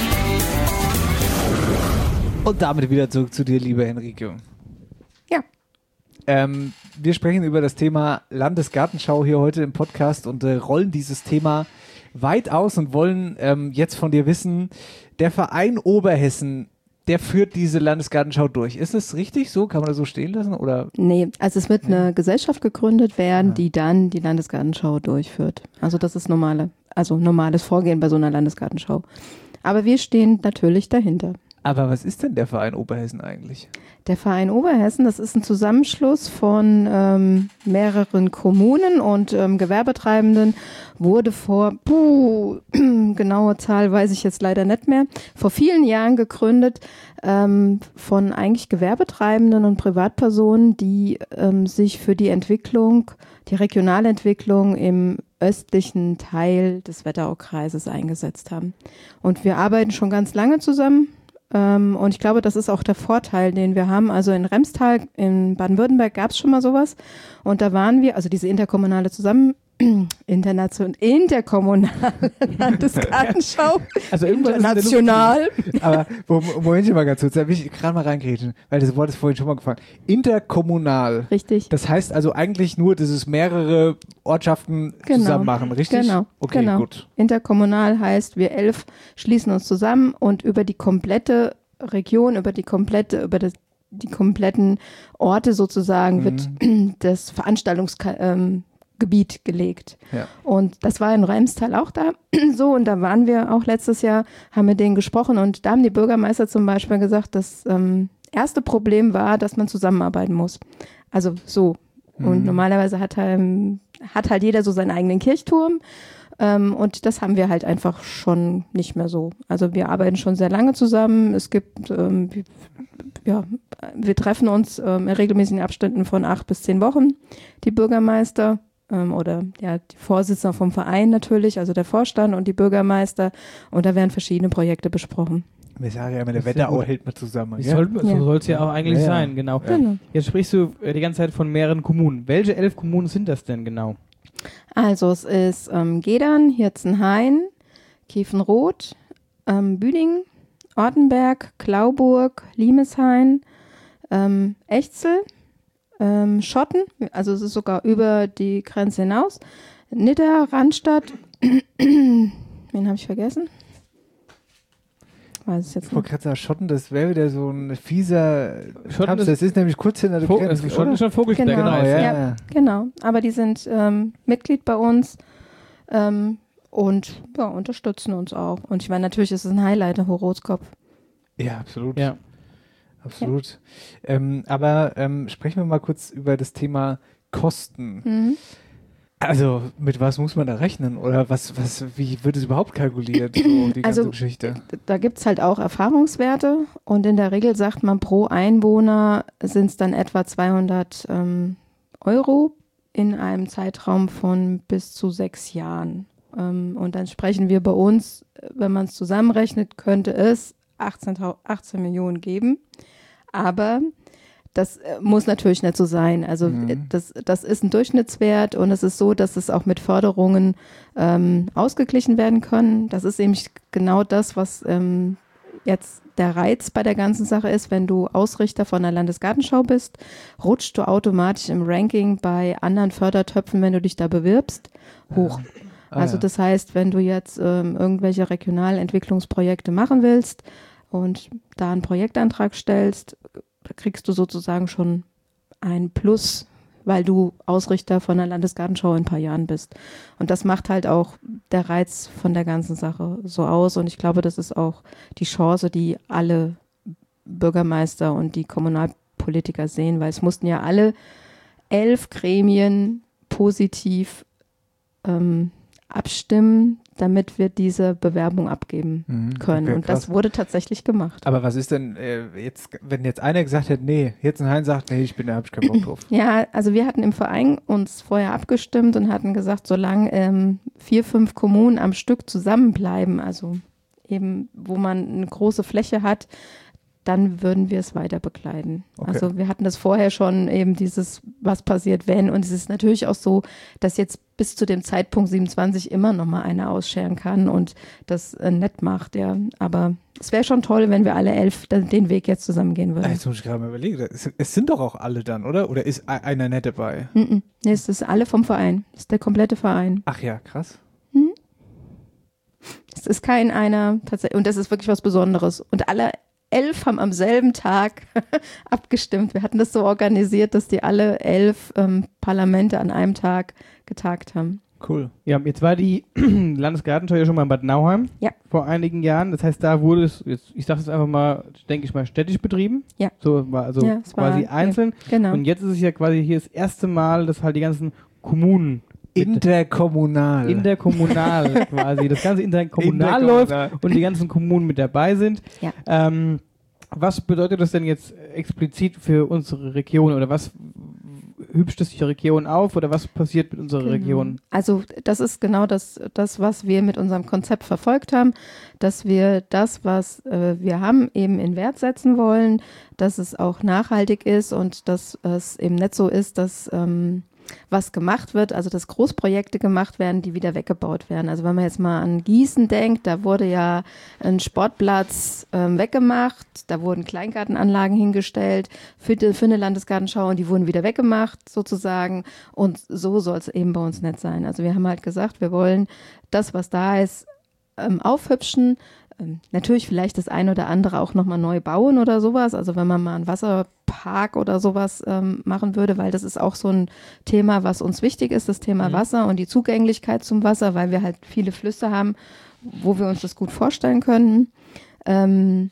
Und damit wieder zurück zu dir, liebe Henrike. Ja. Ähm, wir sprechen über das Thema Landesgartenschau hier heute im Podcast und äh, rollen dieses Thema weit aus und wollen ähm, jetzt von dir wissen, der Verein Oberhessen, der führt diese Landesgartenschau durch. Ist es richtig so? Kann man das so stehen lassen? Oder? Nee, also es wird ja. eine Gesellschaft gegründet werden, ja. die dann die Landesgartenschau durchführt. Also das ist normale, also normales Vorgehen bei so einer Landesgartenschau. Aber wir stehen natürlich dahinter. Aber was ist denn der Verein Oberhessen eigentlich? Der Verein Oberhessen, das ist ein Zusammenschluss von ähm, mehreren Kommunen und ähm, Gewerbetreibenden, wurde vor, puh, genaue Zahl weiß ich jetzt leider nicht mehr, vor vielen Jahren gegründet ähm, von eigentlich Gewerbetreibenden und Privatpersonen, die ähm, sich für die Entwicklung, die Regionalentwicklung im östlichen Teil des Wetteraukreises eingesetzt haben. Und wir arbeiten schon ganz lange zusammen. Ähm, und ich glaube, das ist auch der Vorteil, den wir haben. Also in Remstal, in Baden-Württemberg gab es schon mal sowas. Und da waren wir, also diese interkommunale Zusammen Internation, interkommunale Landesgartenschau. Also international. Aber Moment mal ganz kurz, da will ich gerade mal reingrätschen, weil das Wort ist vorhin schon mal gefallen. Interkommunal. Richtig. Das heißt also eigentlich nur, dass es mehrere Ortschaften genau. zusammen machen, richtig? Genau. Okay, genau. gut. Interkommunal heißt, wir elf schließen uns zusammen und über die komplette Region, über die komplette, über das, die kompletten Orte sozusagen mhm. wird das Veranstaltungs ähm, Gebiet gelegt. Ja. Und das war in Remstal auch da so und da waren wir auch letztes Jahr, haben mit denen gesprochen und da haben die Bürgermeister zum Beispiel gesagt, das ähm, erste Problem war, dass man zusammenarbeiten muss. Also so. Mhm. Und normalerweise hat, halt, hat halt jeder so seinen eigenen Kirchturm ähm, und das haben wir halt einfach schon nicht mehr so. Also wir arbeiten schon sehr lange zusammen. Es gibt, ähm, ja, wir treffen uns ähm, in regelmäßigen Abständen von acht bis zehn Wochen, die Bürgermeister. Oder ja, die Vorsitzende vom Verein natürlich, also der Vorstand und die Bürgermeister. Und da werden verschiedene Projekte besprochen. Wir sagen ja immer, der Wetterau hält man zusammen. Ja? Soll, so ja. soll es ja auch eigentlich ja, sein, genau. Ja. genau. Jetzt sprichst du die ganze Zeit von mehreren Kommunen. Welche elf Kommunen sind das denn genau? Also es ist ähm, Gedern, Hirzenhain, Kiefenroth, ähm, Büdingen, Ortenberg, Klauburg, Limeshain, ähm, Echzel, Ähm, Schotten, also es ist sogar über die Grenze hinaus. Nidda, Randstadt, wen habe ich vergessen? Weiß ich jetzt nicht. Ich sagen, Schotten, das wäre wieder so ein fieser Schotten, das, das ist nämlich kurz hinter der Grenze. Also Schotten ist schon Vogelsberg, genau. genau. Ja, ja, genau. Aber die sind ähm, Mitglied bei uns ähm, und ja, unterstützen uns auch. Und ich meine, natürlich ist es ein Highlight, der Horoskop. Ja, absolut. Ja. Absolut. Ja. Ähm, aber ähm, sprechen wir mal kurz über das Thema Kosten. Mhm. Also mit was muss man da rechnen? Oder was, was, wie wird es überhaupt kalkuliert, so die ganze also, Geschichte? Da gibt es halt auch Erfahrungswerte und in der Regel sagt man, pro Einwohner sind es dann etwa zweihundert ähm, Euro in einem Zeitraum von bis zu sechs Jahren. Ähm, und dann sprechen wir bei uns, wenn man es zusammenrechnet, könnte es achtzehn, achtzehn Millionen geben. Aber das äh, muss natürlich nicht so sein. Also mhm. äh, das, das ist ein Durchschnittswert und es ist so, dass es auch mit Förderungen ähm, ausgeglichen werden können. Das ist nämlich genau das, was ähm, jetzt der Reiz bei der ganzen Sache ist. Wenn du Ausrichter von der Landesgartenschau bist, rutschst du automatisch im Ranking bei anderen Fördertöpfen, wenn du dich da bewirbst, hoch. Ah, also ja. Das heißt, wenn du jetzt ähm, irgendwelche Regionalentwicklungsprojekte machen willst und da einen Projektantrag stellst, kriegst du sozusagen schon ein Plus, weil du Ausrichter von der Landesgartenschau in ein paar Jahren bist. Und das macht halt auch der Reiz von der ganzen Sache so aus. Und ich glaube, das ist auch die Chance, die alle Bürgermeister und die Kommunalpolitiker sehen, weil es mussten ja alle elf Gremien positiv ähm, abstimmen, damit wir diese Bewerbung abgeben mhm, können. Okay, und das wurde tatsächlich gemacht. Aber was ist denn äh, jetzt, wenn jetzt einer gesagt hätte, nee, jetzt ein Hein sagt, nee, ich bin, da hab ich keinen Bock drauf. Ja, also wir hatten im Verein uns vorher abgestimmt und hatten gesagt, solange ähm, vier, fünf Kommunen am Stück zusammenbleiben, also eben, wo man eine große Fläche hat, dann würden wir es weiter begleiten. Okay. Also wir hatten das vorher schon eben dieses, was passiert, wenn. Und es ist natürlich auch so, dass jetzt bis zu dem Zeitpunkt siebenundzwanzig immer noch mal einer ausscheren kann und das äh, nett macht, ja. Aber es wäre schon toll, wenn wir alle elf den Weg jetzt zusammen gehen würden. Jetzt muss ich gerade mal überlegen. Es, es sind doch auch alle dann, oder? Oder ist einer nicht dabei? Mm-mm. Nee, es ist alle vom Verein. Es ist der komplette Verein. Ach ja, krass. Hm? Es ist kein einer, tatsächlich, und das ist wirklich was Besonderes. Und alle elf haben am selben Tag abgestimmt. Wir hatten das so organisiert, dass die alle elf ähm, Parlamente an einem Tag getagt haben. Cool. Ja, jetzt war die Landesgartenschau ja schon mal in Bad Nauheim ja. vor einigen Jahren. Das heißt, da wurde es, jetzt, ich sage es einfach mal, denke ich mal, städtisch betrieben. Ja. So war also ja, quasi war, einzeln. Ja, genau. Und jetzt ist es ja quasi hier das erste Mal, dass halt die ganzen Kommunen Interkommunal. Interkommunal quasi. Das ganze Interkommunal läuft und die ganzen Kommunen mit dabei sind. Ja. Ähm, was bedeutet das denn jetzt explizit für unsere Region oder was hübscht es die Region auf oder was passiert mit unserer Genau. Region? Also das ist genau das, das, was wir mit unserem Konzept verfolgt haben, dass wir das, was äh, wir haben, eben in Wert setzen wollen, dass es auch nachhaltig ist und dass es eben nicht so ist, dass ähm, was gemacht wird, also dass Großprojekte gemacht werden, die wieder weggebaut werden. Also wenn man jetzt mal an Gießen denkt, da wurde ja ein Sportplatz ähm, weggemacht, da wurden Kleingartenanlagen hingestellt für, die, für eine Landesgartenschau und die wurden wieder weggemacht sozusagen und so soll es eben bei uns nicht sein. Also wir haben halt gesagt, wir wollen das, was da ist, ähm, aufhübschen, ähm, natürlich vielleicht das ein oder andere auch nochmal neu bauen oder sowas, also wenn man mal einen Wasserpark oder sowas ähm, machen würde, weil das ist auch so ein Thema, was uns wichtig ist, das Thema mhm. Wasser und die Zugänglichkeit zum Wasser, weil wir halt viele Flüsse haben, wo wir uns das gut vorstellen können. Ähm,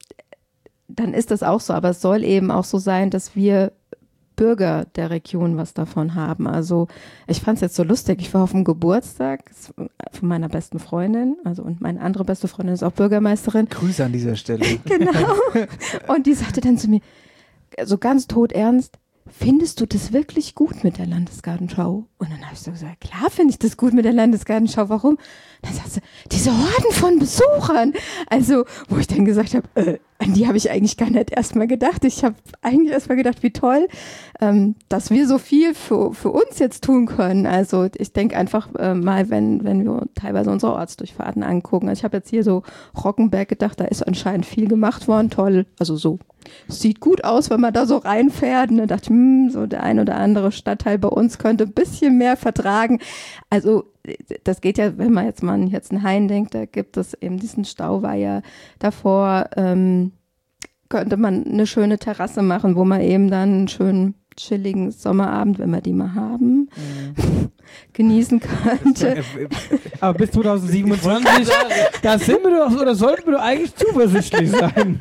dann ist das auch so, aber es soll eben auch so sein, dass wir Bürger der Region was davon haben. Also ich fand es jetzt so lustig, ich war auf dem Geburtstag von meiner besten Freundin, also und meine andere beste Freundin ist auch Bürgermeisterin. Grüße an dieser Stelle. Genau. Und die sagte dann zu mir, so ganz todernst, findest du das wirklich gut mit der Landesgartenschau? Und dann habe ich so gesagt, klar finde ich das gut mit der Landesgartenschau. Warum? Dann sagt sie, diese Horden von Besuchern. Also, wo ich dann gesagt habe, äh, an die habe ich eigentlich gar nicht erstmal gedacht. Ich habe eigentlich erstmal gedacht, wie toll, ähm, dass wir so viel für, für uns jetzt tun können. Also ich denke einfach äh, mal, wenn, wenn wir teilweise unsere Ortsdurchfahrten angucken. Also ich habe jetzt hier so Rockenberg gedacht, da ist anscheinend viel gemacht worden. Toll, also so. Sieht gut aus, wenn man da so reinfährt. Und dann dachte ich, hm, so der ein oder andere Stadtteil bei uns könnte ein bisschen mehr vertragen. Also das geht ja, wenn man jetzt mal an Hirzenhain denkt, da gibt es eben diesen Stauweiher davor, ähm, könnte man eine schöne Terrasse machen, wo man eben dann einen schönen chilligen Sommerabend, wenn wir die mal haben, mhm. genießen könnte. Aber bis zwanzig siebenundzwanzig, da sind wir doch, oder sollten wir doch eigentlich zuversichtlich sein.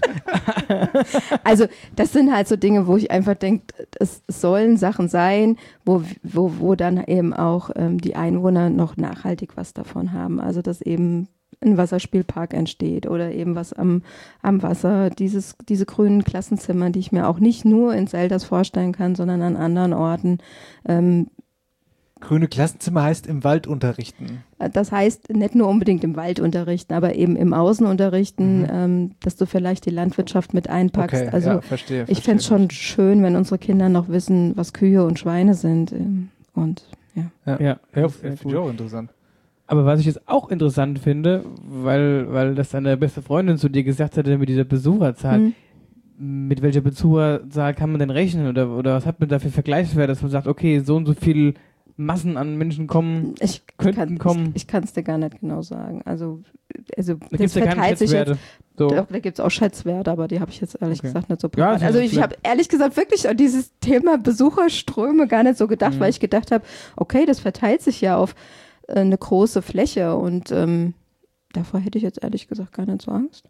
Also das sind halt so Dinge, wo ich einfach denke, es sollen Sachen sein, wo, wo, wo dann eben auch ähm, die Einwohner noch nachhaltig was davon haben. Also dass eben ein Wasserspielpark entsteht oder eben was am, am Wasser, dieses, diese grünen Klassenzimmer, die ich mir auch nicht nur in Selders vorstellen kann, sondern an anderen Orten. Ähm, Grüne Klassenzimmer heißt im Wald unterrichten. Das heißt nicht nur unbedingt im Wald unterrichten, aber eben im Außen unterrichten, mhm. ähm, dass du vielleicht die Landwirtschaft mit einpackst. Okay, also ja, verstehe, ich fände es schon schön, wenn unsere Kinder noch wissen, was Kühe und Schweine sind. Ähm, und ja. Ja, ja, ja das finde ich auch interessant. Aber was ich jetzt auch interessant finde, weil, weil das deine beste Freundin zu dir gesagt hatte mit dieser Besucherzahl, mhm. mit welcher Besucherzahl kann man denn rechnen oder, oder was hat man da für Vergleichswerte, dass man sagt, okay, so und so viel Massen an Menschen kommen, ich könnten kann, kommen? Ich, ich kann es dir gar nicht genau sagen. Also, also da gibt es ja keine Schätzwerte. So. Doch, da gibt es auch Schätzwerte, aber die habe ich jetzt ehrlich okay. gesagt nicht so ja, Also ich habe ehrlich gesagt wirklich an dieses Thema Besucherströme gar nicht so gedacht, mhm. weil ich gedacht habe, okay, das verteilt sich ja auf eine große Fläche und ähm, davor hätte ich jetzt ehrlich gesagt gar nicht so Angst.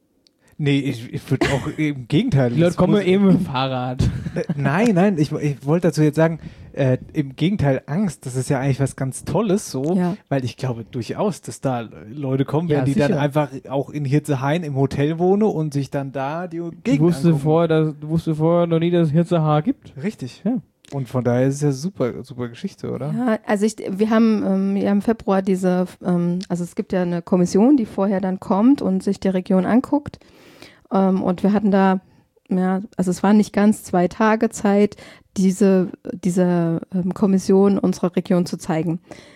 Nee, ich, ich würde auch im Gegenteil. Die Leute kommen eben mit dem Fahrrad. Nein, nein, ich, ich wollte dazu jetzt sagen, äh, im Gegenteil Angst, das ist ja eigentlich was ganz Tolles so, ja. weil ich glaube durchaus, dass da Leute kommen, ja, wenn die sicher. dann einfach auch in Hirzehain im Hotel wohnen und sich dann da die Gegend du wusste vorher, dass, Du wusstest vorher noch nie, dass es Hirzehain gibt. Richtig, ja. Und von daher ist es ja super, super Geschichte, oder? Ja, also ich, wir haben ähm, ja im Februar diese, ähm, also es gibt ja eine Kommission, die vorher dann kommt und sich die Region anguckt. Ähm, und wir hatten da, ja, also es waren nicht ganz zwei Tage Zeit, diese, diese ähm, Kommission unserer Region zu zeigen.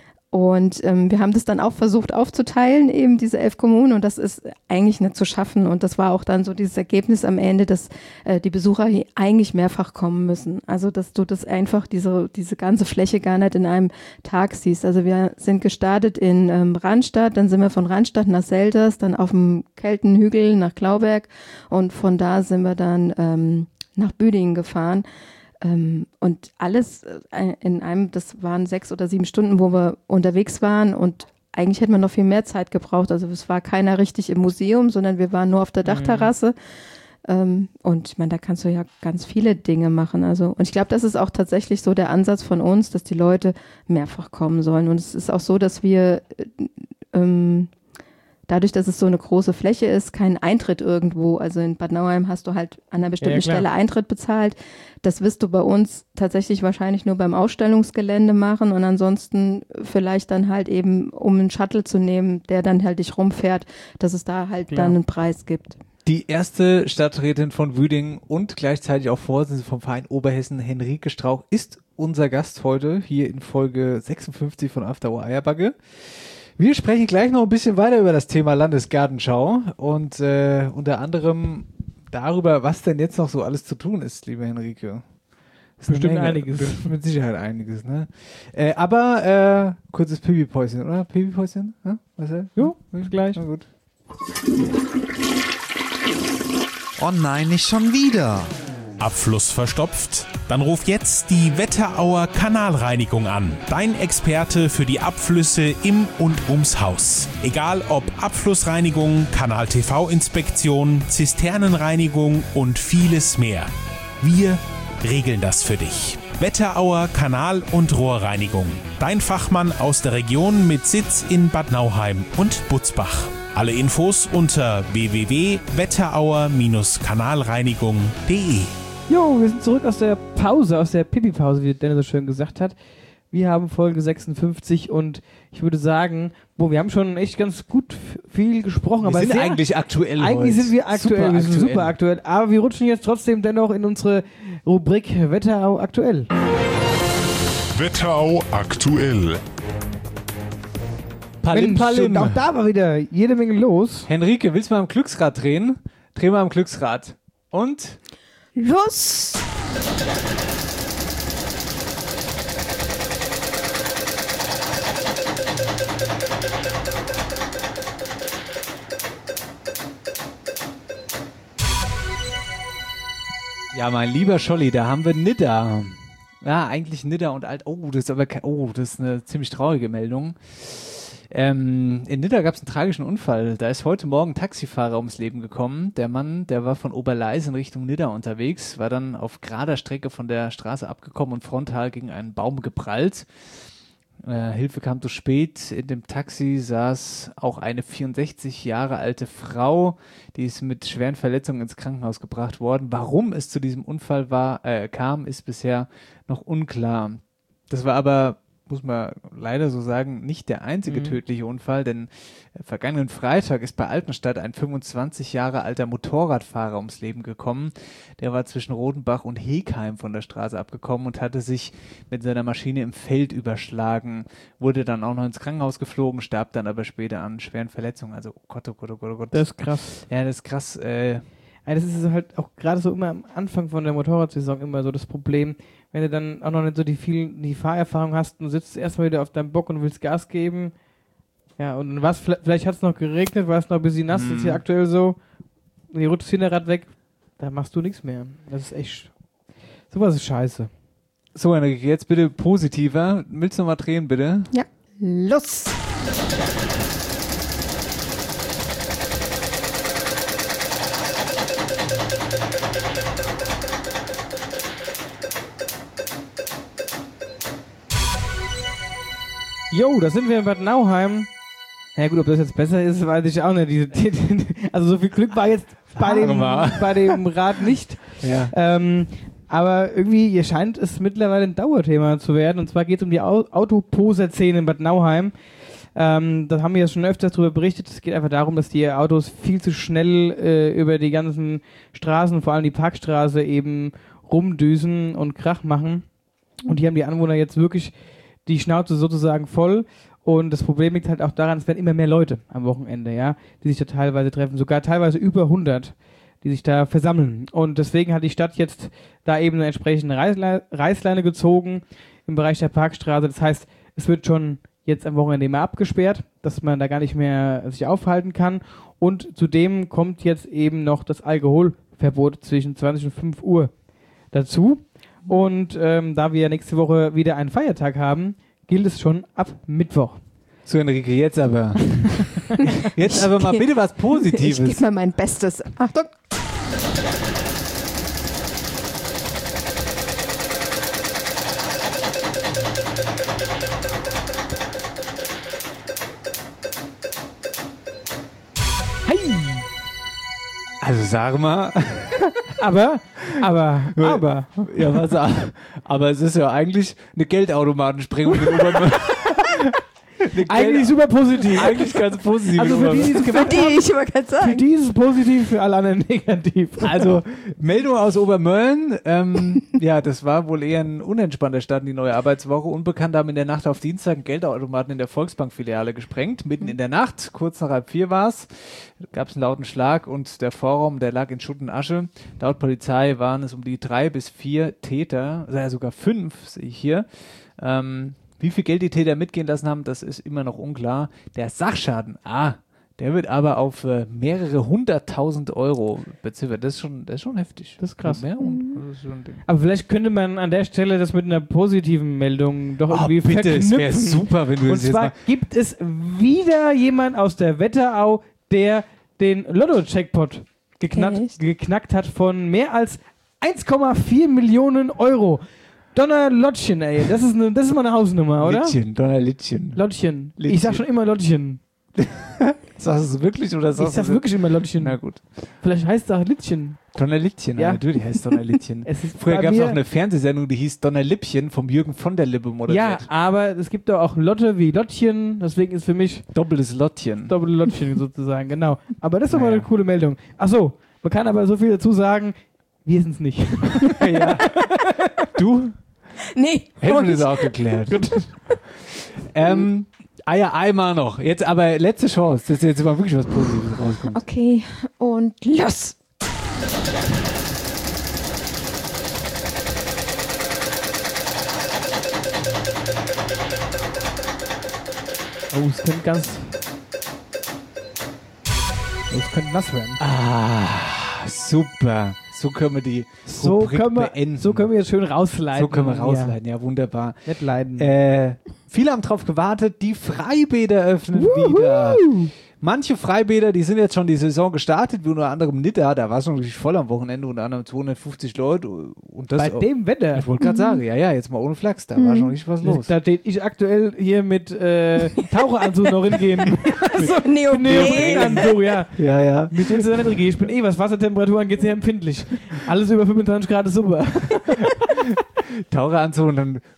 Und ähm, wir haben das dann auch versucht aufzuteilen, eben diese elf Kommunen, und das ist eigentlich nicht zu schaffen. Und das war auch dann so dieses Ergebnis am Ende, dass äh, die Besucher hier eigentlich mehrfach kommen müssen. Also dass du das einfach, diese, diese ganze Fläche gar nicht in einem Tag siehst. Also wir sind gestartet in ähm, Randstadt, dann sind wir von Randstadt nach Selders, dann auf dem Keltenhügel nach Klauberg und von da sind wir dann ähm, nach Büdingen gefahren. Ähm, und alles in einem, das waren sechs oder sieben Stunden, wo wir unterwegs waren, und eigentlich hätte man noch viel mehr Zeit gebraucht. Also es war keiner richtig im Museum, sondern wir waren nur auf der Dachterrasse. Mhm. Ähm, und ich meine, da kannst du ja ganz viele Dinge machen. Also, und ich glaube, das ist auch tatsächlich so der Ansatz von uns, dass die Leute mehrfach kommen sollen. Und es ist auch so, dass wir ähm, dadurch, dass es so eine große Fläche ist, keinen Eintritt irgendwo. Also in Bad Nauheim hast du halt an einer bestimmten Ja, klar. Stelle Eintritt bezahlt. Das wirst du bei uns tatsächlich wahrscheinlich nur beim Ausstellungsgelände machen und ansonsten vielleicht dann halt eben, um einen Shuttle zu nehmen, der dann halt dich rumfährt, dass es da halt Klar. dann einen Preis gibt. Die erste Stadträtin von Wüdingen und gleichzeitig auch Vorsitzende vom Verein Oberhessen, Henrike Strauch, ist unser Gast heute hier in Folge sechsundfünfzig von After Hour Eierbagge. Wir sprechen gleich noch ein bisschen weiter über das Thema Landesgartenschau und äh, unter anderem darüber, was denn jetzt noch so alles zu tun ist, liebe Henrike. Das ist Bestimmt eine Menge. einiges. Be- Mit Sicherheit einiges, ne? Äh, aber äh, kurzes Pipi-Päuschen, oder? Pipi-Päuschen? Ja? Marcel? Jo, bis gleich. Na gut. Oh nein, nicht schon wieder. Abfluss verstopft? Dann ruf jetzt die Wetterauer Kanalreinigung an. Dein Experte für die Abflüsse im und ums Haus. Egal ob Abflussreinigung, Kanal-T V-Inspektion, Zisternenreinigung und vieles mehr. Wir regeln das für dich. Wetterauer Kanal- und Rohrreinigung. Dein Fachmann aus der Region mit Sitz in Bad Nauheim und Butzbach. Alle Infos unter w w w punkt wetterauer kanalreinigung punkt d e. Jo, wir sind zurück aus der Pause, aus der Pipi-Pause, wie Dennis so schön gesagt hat. Wir haben Folge sechsundfünfzig und ich würde sagen, boah, wir haben schon echt ganz gut f- viel gesprochen. Wir aber sind sehr, eigentlich aktuell Eigentlich heute. sind wir aktuell, Super wir sind aktuell. super aktuell. Aber wir rutschen jetzt trotzdem dennoch in unsere Rubrik Wetterau aktuell. Wetterau aktuell. Palim, Mensch, Palim. und auch da war wieder jede Menge los. Henrike, willst du mal am Glücksrad drehen? Dreh mal am Glücksrad. Und? Los! Ja, mein lieber Scholli, da haben wir Nidda. Ja, eigentlich Nidda und Alt. Oh, das ist aber ke- oh, das ist eine ziemlich traurige Meldung. Ähm, in Nidda gab es einen tragischen Unfall. Da ist heute Morgen ein Taxifahrer ums Leben gekommen. Der Mann, der war von Oberleis in Richtung Nidda unterwegs, war dann auf gerader Strecke von der Straße abgekommen und frontal gegen einen Baum geprallt. Äh, Hilfe kam zu spät. In dem Taxi saß auch eine vierundsechzig Jahre alte Frau, die ist mit schweren Verletzungen ins Krankenhaus gebracht worden. Warum es zu diesem Unfall war, äh, kam, ist bisher noch unklar. Das war aber, muss man leider so sagen, nicht der einzige Mhm. tödliche Unfall, denn äh, vergangenen Freitag ist bei Altenstadt ein fünfundzwanzig Jahre alter Motorradfahrer ums Leben gekommen. Der war zwischen Rodenbach und Hegheim von der Straße abgekommen und hatte sich mit seiner Maschine im Feld überschlagen, wurde dann auch noch ins Krankenhaus geflogen, starb dann aber später an schweren Verletzungen. Also, oh Gott, oh Gott, oh Gott, oh Gott. Das ist krass. Ja, das ist krass. Äh, Ja, das ist halt auch gerade so immer am Anfang von der Motorradsaison immer so das Problem, wenn du dann auch noch nicht so die viel die Fahrerfahrung hast und sitzt erstmal wieder auf deinem Bock und willst Gas geben. Ja, und was, vielleicht hat es noch geregnet, war es noch ein bisschen nass, Mhm. ist hier aktuell so, und die rutscht das Hinterrad weg, da machst du nichts mehr. Das ist echt, sowas ist scheiße. so, Henrike, jetzt bitte positiver. Willst du noch mal drehen, bitte? Ja, los! Jo, da sind wir in Bad Nauheim. Ja gut, ob das jetzt besser ist, weiß ich auch nicht. Die, die, die, also so viel Glück war jetzt bei dem, mal. bei dem Rad nicht. Ja. Ähm, aber irgendwie hier scheint es mittlerweile ein Dauerthema zu werden. Und zwar geht es um die Au- Autoposer-Szene in Bad Nauheim. Ähm, da haben wir ja schon öfters darüber berichtet. Es geht einfach darum, dass die Autos viel zu schnell äh, über die ganzen Straßen, vor allem die Parkstraße, eben rumdüsen und Krach machen. Und hier haben die Anwohner jetzt wirklich die Schnauze sozusagen voll. Und das Problem liegt halt auch daran, es werden immer mehr Leute am Wochenende, ja, die sich da teilweise treffen, sogar teilweise über hundert, die sich da versammeln. Und deswegen hat die Stadt jetzt da eben eine entsprechende Reißle- Reißleine gezogen im Bereich der Parkstraße. Das heißt, es wird schon jetzt am Wochenende immer abgesperrt, dass man da gar nicht mehr sich aufhalten kann. Und zudem kommt jetzt eben noch das Alkoholverbot zwischen zwanzig und fünf Uhr dazu. Und ähm, da wir nächste Woche wieder einen Feiertag haben, gilt es schon ab Mittwoch. So, Henrike, jetzt aber. Jetzt aber mal bitte was Positives. Ich gebe mal mein Bestes. Achtung! sag mal. aber, aber, aber. Ja, was, aber es ist ja eigentlich eine Geldautomatensprengung in Obermölln. Eigentlich super positiv. Eigentlich ganz positiv. Also für die, die es gemacht Für die, ich aber kann sagen. Für die ist es positiv, für alle anderen negativ. Also, Meldung aus Obermölln. Ähm, ja, das war wohl eher ein unentspannter Start in die neue Arbeitswoche. Unbekannte haben in der Nacht auf Dienstag einen Geldautomaten in der Volksbank-Filiale gesprengt. Mitten in der Nacht, kurz nach halb vier war es, gab es einen lauten Schlag und der Vorraum, der lag in Schutt und Asche. Laut Polizei waren es um die drei bis vier Täter, also ja, sogar fünf, sehe ich hier. Ähm, Wie viel Geld die Täter mitgehen lassen haben, das ist immer noch unklar. Der Sachschaden, ah, der wird aber auf äh, mehrere hunderttausend Euro beziffert. Das ist schon, das ist schon heftig. Das ist krass. Mehr und, das ist schon ein Ding. Aber vielleicht könnte man an der Stelle das mit einer positiven Meldung doch irgendwie oh, bitte, verknüpfen. Es wäre super, wenn du Und das jetzt zwar mal gibt es wieder jemand aus der Wetterau, der den Lotto-Jackpot geknackt, geknackt hat von mehr als eins Komma vier Millionen Euro. Donnerlottchen, ey. Das ist, eine, das ist mal eine Hausnummer, oder? Littchen, Donnerlittchen. Lottchen. Littchen. Ich sag schon immer Lottchen. Sagst du es wirklich oder sagst Ich sag wirklich immer Lottchen. Na gut. Vielleicht heißt es auch Littchen. Donnerlittchen, ja. Natürlich heißt es Donnerlittchen. Es ist Früher bei gab es mir- auch eine Fernsehsendung, die hieß Donnerlippchen vom Jürgen von der Lippe moderiert. Ja, aber es gibt doch auch Lotte wie Lottchen. Deswegen ist für mich Doppeltes Lottchen. Doppel Lottchen sozusagen, genau. Aber das ist doch mal Naja. eine coole Meldung. Ach so, man kann aber so viel dazu sagen, wir sind es nicht. Ja. Du? Nee. Hätten wir das auch geklärt. ähm, ah ja, einmal noch. Jetzt aber letzte Chance, dass jetzt mal wirklich was Positives rauskommt. Okay, und los! Oh, es könnte ganz... Oh, es könnte nass werden. Ah, super. So können wir die So Rubrik können, wir, beenden. so können wir jetzt schön rausleiten. So können wir Ja. rausleiten, ja, wunderbar. Nicht leiden. Äh, viele haben drauf gewartet, die Freibäder öffnen wieder. Manche Freibäder, die sind jetzt schon die Saison gestartet, wie unter anderem Nidda, da war es noch richtig voll am Wochenende, unter anderem zweihundertfünfzig Leute. Und das Bei dem Wetter. Ich wollte gerade sagen, ja, ja, jetzt mal ohne Flachs, da war schon richtig was los. Da steht ich aktuell hier mit äh, Taucheranzug noch hingehen. So Neopren. Neoprenanzug, ja. Ja, ja. Mit denen da nicht regieren. Ich bin eh, was Wassertemperatur angeht, sehr empfindlich. Alles über fünfundzwanzig Grad ist super. Taucheranzug und dann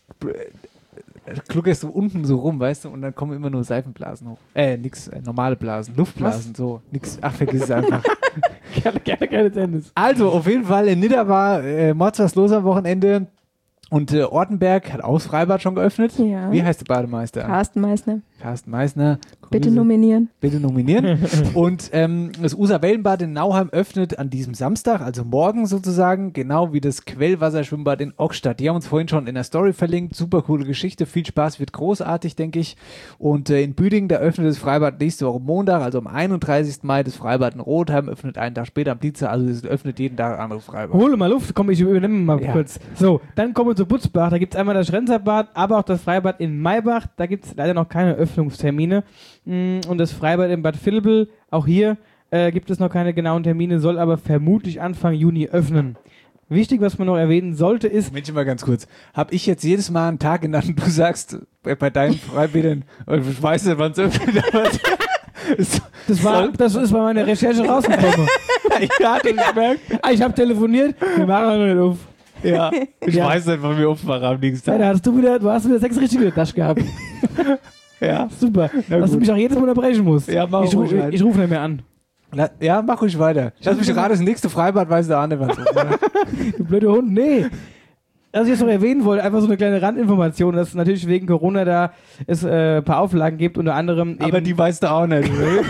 kluckerst du unten so rum, weißt du, und dann kommen immer nur Seifenblasen hoch. Äh, nix, äh, normale Blasen, Luftblasen, so, nix, ach, vergiss es einfach. gerne, gerne, gerne Tennis. Also, auf jeden Fall, in Nidda war äh, Mords was los am Wochenende und äh, Ortenberg hat auch das Freibad schon geöffnet. Ja. Wie heißt der Bademeister? Carsten Meissner. Carsten Meissner. Bitte Grüße. nominieren. Bitte nominieren. Und ähm, das User-Wellenbad in Nauheim öffnet an diesem Samstag, also morgen sozusagen, genau wie das Quellwasserschwimmbad in Ockstadt. Die haben uns vorhin schon in der Story verlinkt. Super coole Geschichte, viel Spaß, wird großartig, denke ich. Und äh, in Büdingen, da öffnet das Freibad nächste Woche Montag, also am einunddreißigsten Mai. Das Freibad in Rotheim öffnet einen Tag später am Dienstag, also es öffnet jeden Tag ein anderes Freibad. Hole mal Luft, komm, ich übernehme mal Ja. kurz. So, dann kommen wir zu Butzbach. Da gibt es einmal das Schrenzerbad, aber auch das Freibad in Maybach. Da gibt es leider noch keine Öffnungstermine. Mm, Und das Freibad in Bad Vilbel, auch hier äh, gibt es noch keine genauen Termine, soll aber vermutlich Anfang Juni öffnen. Wichtig, was man noch erwähnen sollte, ist... Mensch, mal ganz kurz. Hab ich jetzt jedes Mal einen Tag genannt und du sagst äh, bei deinen Freibädern, ich weiß nicht, wann es öffnet, aber es- Das, war, das ist bei meiner Recherche rausgekommen. ja, du gemerkt. Ah, ich habe telefoniert, wir machen noch nicht auf. Ja, ich Ja. weiß nicht, wann wir aufmachen am nächsten Ja, da Tag. hast du wieder, du hast wieder sechs richtige in der Tasche gehabt. Ja, Super. Na Dass du gut. mich auch jedes Mal unterbrechen musst. Ja, mach ich, ruhig ruf, rein. ich rufe nicht mehr an. La- ja, mach ruhig weiter. Lass mich gerade das nächste Freibad, weiß der Arne was. Du blöder Hund, nee. Was ich jetzt noch erwähnen wollte, einfach so eine kleine Randinformation, dass es natürlich wegen Corona da es äh, ein paar Auflagen gibt, unter anderem eben... Aber die weißt du auch nicht. Ne?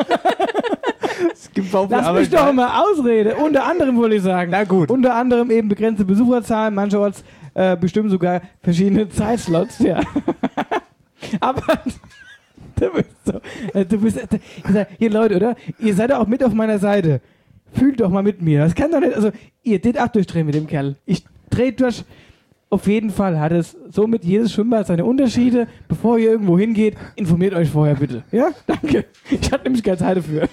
Es gibt auch Lass aber mich doch mal Ausrede. Unter anderem wollte ich sagen. Na gut. Unter anderem eben begrenzte Besucherzahlen, mancherorts äh, bestimmen sogar verschiedene Zeitslots, ja. Aber... Du bist so... äh, Du bist... äh, ich sag, hier Leute, oder? Ihr seid doch auch mit auf meiner Seite. Fühlt doch mal mit mir. Das kann doch nicht... Also, ihr tät auch durchdrehen mit dem Kerl. Ich dreh durch... Auf jeden Fall hat es somit jedes Schwimmbad seine Unterschiede. Bevor ihr irgendwo hingeht, informiert euch vorher bitte. Ja? Danke. Ich hatte nämlich keine Zeit dafür.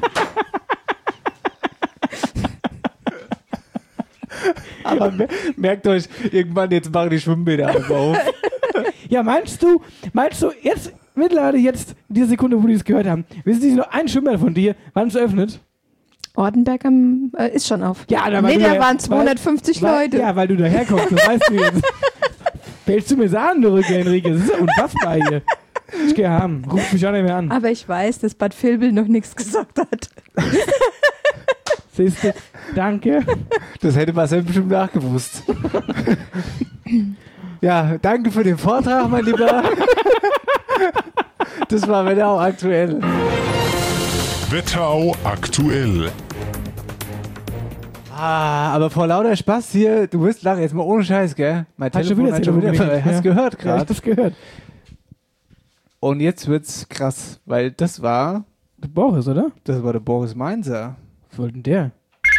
Aber mer- merkt euch, irgendwann jetzt machen die Schwimmbäder einfach auf. Ja, meinst du, meinst du, jetzt, mittlerweile jetzt, in dieser Sekunde, wo die es gehört haben, wissen Sie noch ein Schwimmbad von dir, wann es öffnet? Ortenberg am, äh, ist schon auf. Ja, da, nee, da ja, waren zweihundertfünfzig weil, Leute. Ja, weil du daherkommst, das weißt du jetzt. Fällst du mir so an, du Rücke, Henrike? Das ist ja unfassbar hier. Ich gehe haben. Ruf mich auch nicht mehr an. Aber ich weiß, dass Bad Vilbel noch nichts gesagt hat. Siehst du? Danke. Das hätte Marcel bestimmt nachgewusst. Ja, danke für den Vortrag, mein Lieber. Das war Wetterau aktuell. Wetterau aktuell. Ah, aber vor lauter Spaß hier, du wirst lachen, jetzt mal ohne Scheiß, gell? Mein Hast Telefon du hat schon wieder, wieder hast du gehört Ja, ich gerade. das gehört. Und jetzt wird's krass, weil das war... Der Boris, oder? Das war der Boris Mainzer. Was wollte denn der?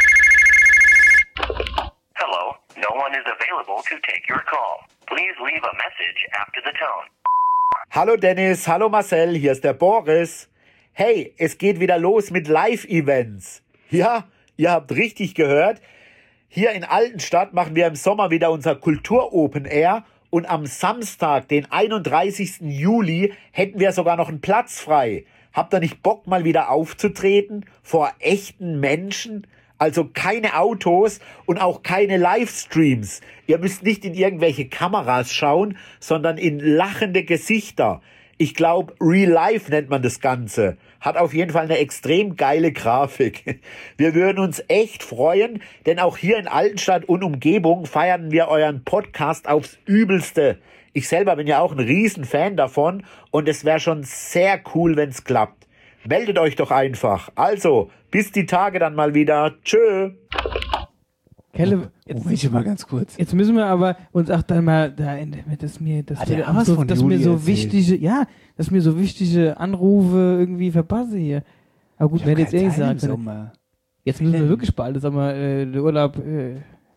Hello, no one is available to take your call. Please leave a message after the tone. Hallo Dennis, hallo Marcel, hier ist der Boris. Hey, es geht wieder los mit Live-Events. Ja, ihr habt richtig gehört. Hier in Altenstadt machen wir im Sommer wieder unser Kultur-Open Air und am Samstag, den einunddreißigsten Juli, hätten wir sogar noch einen Platz frei. Habt ihr nicht Bock, mal wieder aufzutreten vor echten Menschen? Also keine Autos und auch keine Livestreams. Ihr müsst nicht in irgendwelche Kameras schauen, sondern in lachende Gesichter. Ich glaube, Real Life nennt man das Ganze. Hat auf jeden Fall eine extrem geile Grafik. Wir würden uns echt freuen, denn auch hier in Altenstadt und Umgebung feiern wir euren Podcast aufs Übelste. Ich selber bin ja auch ein Riesenfan davon und es wäre schon sehr cool, wenn's klappt. Meldet euch doch einfach. Also, bis die Tage dann mal wieder. Tschö. Kelle, jetzt, oh, ich mal ganz kurz. Jetzt müssen wir aber uns auch dann mal da, dass mir, dass Hat wir, der was so, von dass Juli mir so erzählt? wichtige, ja, dass mir so wichtige Anrufe irgendwie verpasse hier. Aber gut, Ich wenn hab jetzt ehrlich keine Zeit sagen, im Sommer. jetzt müssen wir wirklich bald, sag mal, äh, der Urlaub äh,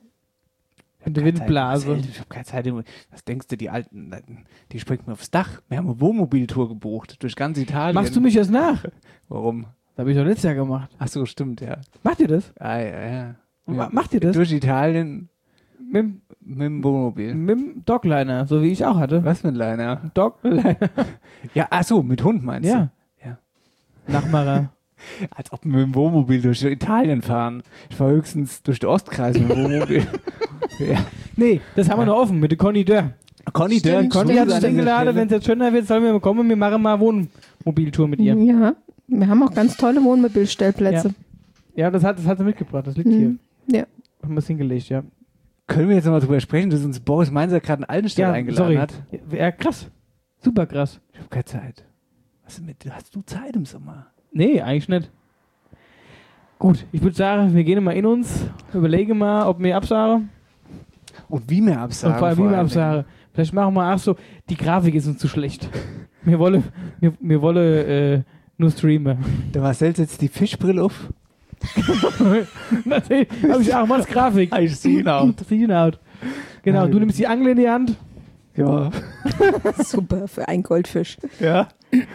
in der Windblase. Ich habe keine Zeit. Was denkst du, die Alten, die springen mir aufs Dach. Wir haben eine Wohnmobiltour gebucht durch ganz Italien. Machst du mich jetzt nach? Warum? Das habe ich doch letztes Jahr gemacht. Ach so, stimmt, ja. Macht ihr das? Ah, ja, ja. Ma- Macht ihr das? Durch Italien mit, mit dem Wohnmobil. Mit dem Dogliner, so wie ich auch hatte. Was mit Liner? Dogliner. Ja, ach so, mit Hund meinst Ja. du? Ja. Nachmacher. Als ob wir mit dem Wohnmobil durch Italien fahren. Ich war höchstens durch den Ostkreis mit dem Wohnmobil. Ja. Nee, das haben wir noch offen mit der Conny Dörr. Conny Dörr, Stimmt, Conny hat sich Grüße an eingeladen, dieser wenn es jetzt schöner wird, sollen wir mal kommen, wir machen mal Wohnmobiltour mit ihr. Ja, wir haben auch ganz tolle Wohnmobilstellplätze. Ja, das hat, das hat sie mitgebracht, das liegt Mhm. hier. Ja. Haben wir es hingelegt, ja. Können wir jetzt nochmal drüber sprechen, dass uns Boris Mainzer gerade in Altenstadt Ja, eingeladen sorry. hat? Ja, krass. Super krass. Ich habe keine Zeit. Was ist mit, hast du Zeit im Sommer? Nee, eigentlich nicht. Gut, ich würde sagen, wir gehen mal in uns, überlegen mal, ob wir absagen. Und wie wir absagen. Und vor allem, wie wir absagen. Vielleicht machen wir auch so, die Grafik ist uns zu schlecht. Wir wollen, wir, wir wollen äh, nur streamen. Der Marcel setzt die Fischbrille auf. Natürlich habe ich auch mal als Grafik. I see it out. See it out. Genau, du nimmst die Angel in die Hand. Ja. Super, für einen Goldfisch. Ja.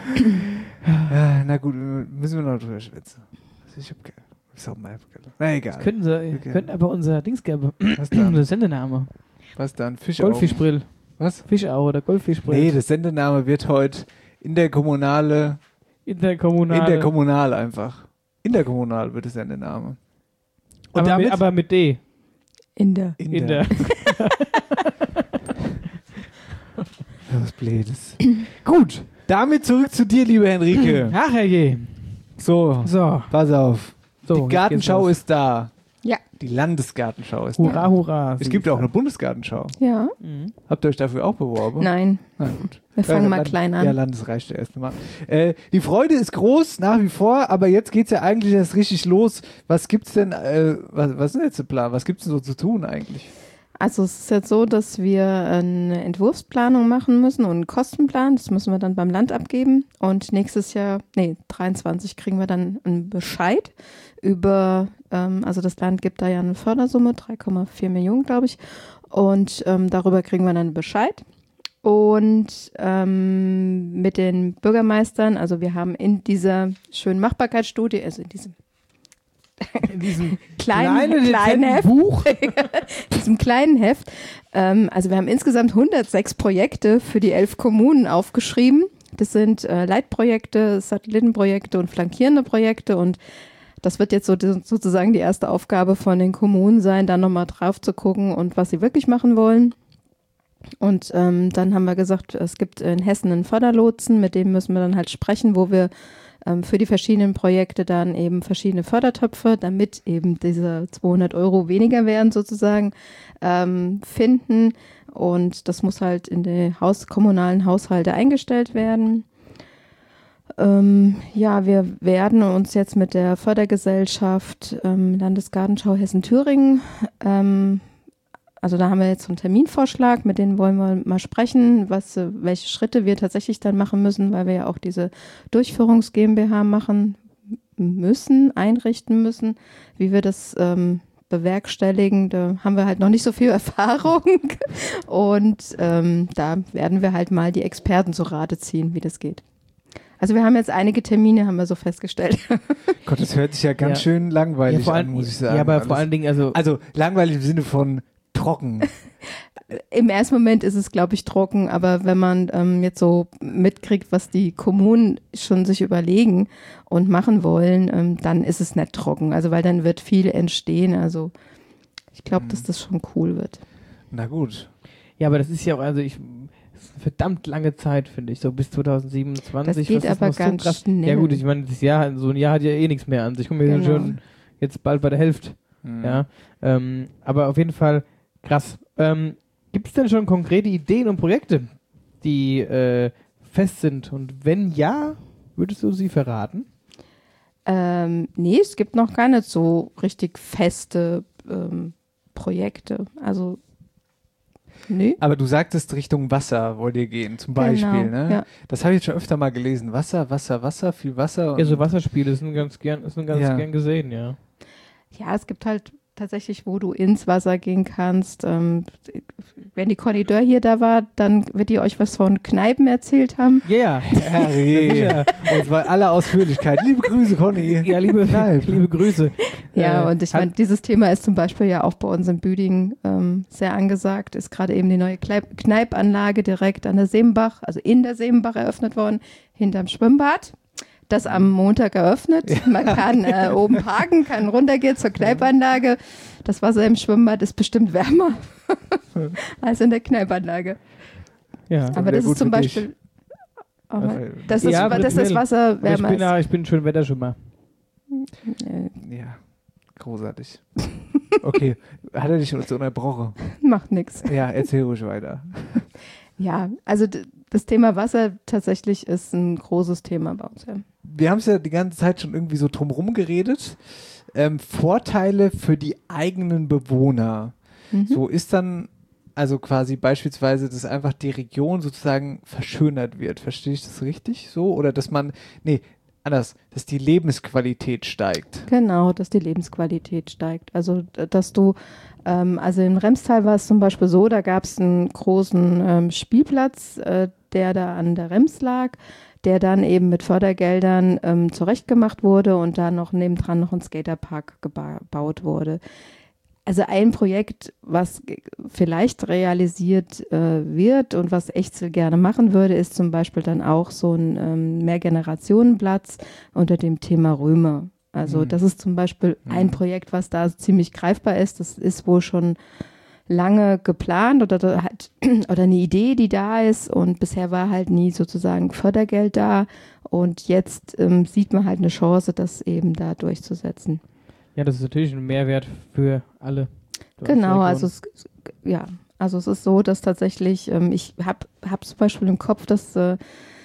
Ja, na gut, müssen wir noch drüber schwitzen. Ich hab keine. Ist auch mal. Na egal. Das könnten sie, Okay. könnten aber unser Dings geben. Was dann? Unser Sendename. Was dann? Fischaugen? Goldfischbrill. Was? Fischau oder Goldfischbrill. Nee, das Sendename wird heute interkommunale. Interkommunale. Interkommunal einfach. Interkommunal wird das Sendename. Und aber, damit, mit, aber mit D. In der. In In der. der. Was Blödes. Gut, damit zurück zu dir, liebe Henrike. Ach herrje. So, So. pass auf. So, Die jetzt Gartenschau geht's los. ist da. Ja. Die Landesgartenschau ist Hurra, da. hurra. Es gibt auch eine Bundesgartenschau. Ja. Habt ihr euch dafür auch beworben? Nein. Na gut. Wir fangen Ja, mal Land- klein an. Ja, Landesreich der erste Mal. Äh, die Freude ist groß, nach wie vor, aber jetzt geht's ja eigentlich erst richtig los. Was gibt's denn, äh, was, was ist denn jetzt der Plan? Was gibt's denn so zu tun eigentlich? Also es ist jetzt so, dass wir eine Entwurfsplanung machen müssen und einen Kostenplan. Das müssen wir dann beim Land abgeben. Und nächstes Jahr, nee, dreiundzwanzig kriegen wir dann einen Bescheid über, ähm, also das Land gibt da ja eine Fördersumme, drei Komma vier Millionen, glaube ich. Und ähm, darüber kriegen wir dann einen Bescheid. Und ähm, mit den Bürgermeistern, also wir haben in dieser schönen Machbarkeitsstudie, also in diesem In diesem kleinen, kleinen, kleinen dezenten Heft, Buch. diesem kleinen Heft. Ähm, also wir haben insgesamt hundertsechs Projekte für die elf Kommunen aufgeschrieben. Das sind äh, Leitprojekte, Satellitenprojekte und flankierende Projekte und das wird jetzt so die, sozusagen die erste Aufgabe von den Kommunen sein, da nochmal drauf zu gucken und was sie wirklich machen wollen. Und ähm, dann haben wir gesagt, es gibt in Hessen einen Förderlotsen, mit dem müssen wir dann halt sprechen, wo wir ähm, für die verschiedenen Projekte dann eben verschiedene Fördertöpfe, damit eben diese zweihundert Euro weniger werden sozusagen, ähm, finden. Und das muss halt in die Haus- kommunalen Haushalte eingestellt werden. Ähm, ja, wir werden uns jetzt mit der Fördergesellschaft ähm, Landesgartenschau Hessen-Thüringen, ähm, also da haben wir jetzt so einen Terminvorschlag, mit denen wollen wir mal sprechen, was, welche Schritte wir tatsächlich dann machen müssen, weil wir ja auch diese Durchführungs GmbH machen müssen, einrichten müssen, wie wir das ähm, bewerkstelligen. Da haben wir halt noch nicht so viel Erfahrung und ähm, da werden wir halt mal die Experten zu Rate ziehen, wie das geht. Also wir haben jetzt einige Termine, haben wir so festgestellt. Gott, das hört sich ja ganz ja. schön langweilig ja, an, allem, muss ich sagen. Ja, aber Alles. vor allen Dingen, also... Also langweilig im Sinne von trocken. Im ersten Moment ist es, glaube ich, trocken, aber wenn man ähm, jetzt so mitkriegt, was die Kommunen schon sich überlegen und machen wollen, ähm, dann ist es nicht trocken. Also weil dann wird viel entstehen. Also ich glaube, hm. dass das schon cool wird. Na gut. Ja, aber das ist ja auch, also ich... Das ist eine verdammt lange Zeit, finde ich, so bis zwanzig siebenundzwanzig. Das geht aber ganz so schnell. Ja gut, ich meine, das Jahr, so ein Jahr hat ja eh nichts mehr an sich. Ich komme mir genau. schon jetzt bald bei der Hälfte. Mhm. Ja, ähm, aber auf jeden Fall krass. Ähm, gibt es denn schon konkrete Ideen und Projekte, die äh, fest sind? Und wenn ja, würdest du sie verraten? Ähm, nee, es gibt noch keine so richtig feste ähm, Projekte. Also nee. Aber du sagtest, Richtung Wasser wollt ihr gehen, zum Beispiel, genau, ne? Ja. Das habe ich schon öfter mal gelesen. Wasser, Wasser, Wasser, viel Wasser. Ja, so Wasserspiele sind ganz gern, sind ganz ja. gern gesehen, ja. Ja, es gibt halt tatsächlich, wo du ins Wasser gehen kannst. Ähm, wenn die Conny Dörr hier da war, dann wird die euch was von Kneipen erzählt haben. Yeah. Ja, ja. Und zwar alle Ausführlichkeit. Liebe Grüße, Conny. Ja, liebe, liebe Grüße. Ja, äh, und ich meine, dieses Thema ist zum Beispiel ja auch bei uns in Büdingen ähm, sehr angesagt. Ist gerade eben die neue Kneipanlage direkt an der Seemenbach, also in der Seemenbach eröffnet worden, hinterm Schwimmbad. Das am Montag eröffnet. Man kann äh, oben parken, kann runtergehen zur Kneipanlage. Das Wasser im Schwimmbad ist bestimmt wärmer als in der Kneipanlage. Ja, aber das ist zum Beispiel, oh, das ist, ja, das ist Wasser wärmer. Ich bin, ja, ich bin schon Wetterschwimmer. Ja, großartig. Okay, hat er dich uns unterbrochen? Macht nichts. Ja, erzähl ruhig weiter. Ja, also d- das Thema Wasser tatsächlich ist ein großes Thema bei uns. Ja. Wir haben es ja die ganze Zeit schon irgendwie so drumherum geredet. Ähm, Vorteile für die eigenen Bewohner. Mhm. So ist dann also quasi beispielsweise, dass einfach die Region sozusagen verschönert wird. Verstehe ich das richtig so? Oder dass man, nee, anders, dass die Lebensqualität steigt. Genau, dass die Lebensqualität steigt. Also, dass du, ähm, also in Remstal war es zum Beispiel so, da gab es einen großen ähm, Spielplatz, äh, der da an der Rems lag, der dann eben mit Fördergeldern ähm, zurechtgemacht wurde und da noch nebendran noch ein Skaterpark geba- gebaut wurde. Also ein Projekt, was vielleicht realisiert äh, wird und was Echzel gerne machen würde, ist zum Beispiel dann auch so ein ähm, Mehrgenerationenplatz unter dem Thema Römer. Also mhm. das ist zum Beispiel mhm. ein Projekt, was da ziemlich greifbar ist. Das ist wohl schon lange geplant oder halt oder eine Idee, die da ist, und bisher war halt nie sozusagen Fördergeld da, und jetzt ähm, sieht man halt eine Chance, das eben da durchzusetzen. Ja, das ist natürlich ein Mehrwert für alle. Genau, also es, ja, also es ist so, dass tatsächlich, ähm, ich habe hab zum Beispiel im Kopf, dass äh,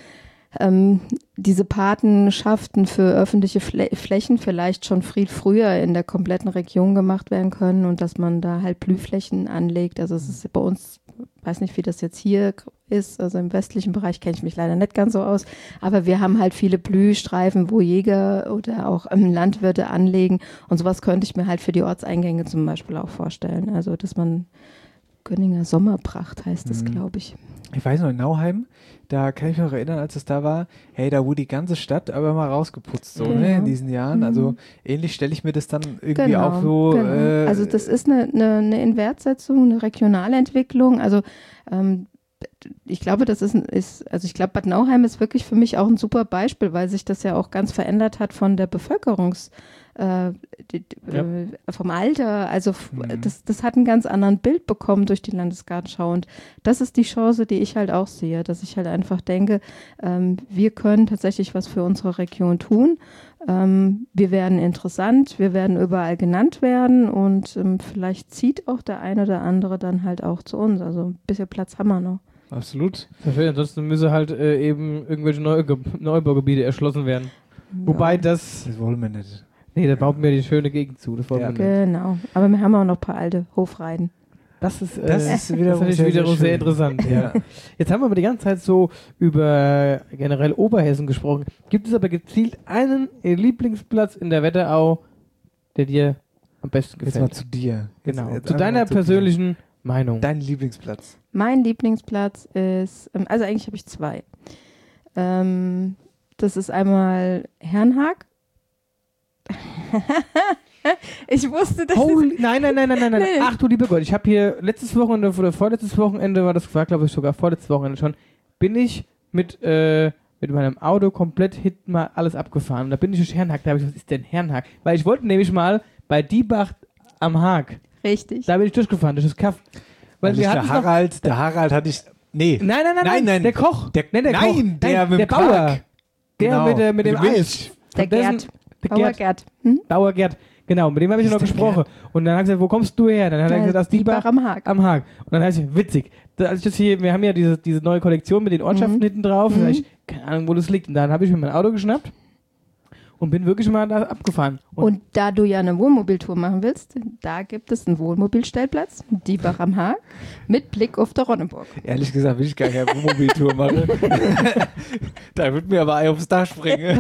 ähm, diese Patenschaften für öffentliche Flä- Flächen vielleicht schon viel früher in der kompletten Region gemacht werden können und dass man da halt Blühflächen anlegt. Also es ist bei uns, weiß nicht, wie das jetzt hier ist, also im westlichen Bereich kenne ich mich leider nicht ganz so aus, aber wir haben halt viele Blühstreifen, wo Jäger oder auch ähm, Landwirte anlegen, und sowas könnte ich mir halt für die Ortseingänge zum Beispiel auch vorstellen. Also dass man Gönninger Sommerpracht heißt das, mhm. glaube ich. Ich weiß noch, in Nauheim, da kann ich mich noch erinnern, als es da war, hey, da wurde die ganze Stadt aber mal rausgeputzt, so, genau. ne, in diesen Jahren. Mhm. Also ähnlich stelle ich mir das dann irgendwie genau, auch so. Genau. Äh, also das ist eine, eine, eine Inwertsetzung, eine regionale Entwicklung. Also ähm, ich glaube, das ist, ist, also ich glaube, Bad Nauheim ist wirklich für mich auch ein super Beispiel, weil sich das ja auch ganz verändert hat von der Bevölkerungs, äh, die, ja. äh, vom Alter. Also mhm. das, das hat einen ganz anderen Bild bekommen durch die Landesgartenschau. Und das ist die Chance, die ich halt auch sehe, dass ich halt einfach denke, ähm, wir können tatsächlich was für unsere Region tun. Ähm, wir werden interessant, wir werden überall genannt werden und ähm, vielleicht zieht auch der eine oder andere dann halt auch zu uns. Also ein bisschen Platz haben wir noch. Absolut. Perfekt. Ansonsten müsse halt äh, eben irgendwelche Neu Neubaugebiete erschlossen werden. Ja. Wobei das... Das wollen wir nicht. Nee, da baut mir die schöne Gegend zu. Das wollen ja. wir nicht. Genau. Aber wir haben auch noch ein paar alte Hofreiten. Das ist, äh, das ist wiederum, das sehr, wiederum sehr, sehr interessant. Ja. Jetzt haben wir aber die ganze Zeit so über generell Oberhessen gesprochen. Gibt es aber gezielt einen Lieblingsplatz in der Wetterau, der dir am besten gefällt? Jetzt mal zu dir. Genau. Jetzt, jetzt zu deiner zu persönlichen dir. Meinung. Dein Lieblingsplatz. Mein Lieblingsplatz ist, also eigentlich habe ich zwei. Ähm, das ist einmal Herrenhag. Ich wusste, dass Holy, nein, nein, nein, nein, nein, nein. Ach du lieber Gott, ich habe hier letztes Wochenende oder vorletztes Wochenende, war das war glaube ich sogar vorletztes Wochenende schon, bin ich mit, äh, mit meinem Auto komplett hinten mal alles abgefahren. Und da bin ich durch Herrenhag, da habe ich, was ist denn Herrenhag? Weil ich wollte nämlich mal bei Diebach am Haag. Richtig. Da bin ich durchgefahren, durch das Kaff. Weil wir der Harald, noch, der Harald hatte ich, nee. Nein, nein, nein, nein, nein, der Koch. Der, nein, der nein, Koch. der nein, mit der dem Bauer. Quark. Der genau. mit, der, mit dem mit Eis. Der Gerd. Der Bauer Gerd. Hm? Bauer Gerd. Genau, mit dem habe ich noch gesprochen. Gerd. Und dann hat er gesagt, wo kommst du her? Dann hat er gesagt, das Diebach am Haag. Am Haag. Und dann heißt es, witzig. Da, als ich das hier, wir haben ja diese, diese neue Kollektion mit den Ortschaften mhm. hinten drauf. Mhm. Da ich, keine Ahnung, wo das liegt. Und dann habe ich mir mein Auto geschnappt und bin wirklich mal da abgefahren. Und, und da du ja eine Wohnmobiltour machen willst, da gibt es einen Wohnmobilstellplatz, Diebach am Haag, mit Blick auf der Ronneburg. Ehrlich gesagt will ich gar keine Wohnmobiltour machen. Da wird mir aber Ei aufs Dach springen.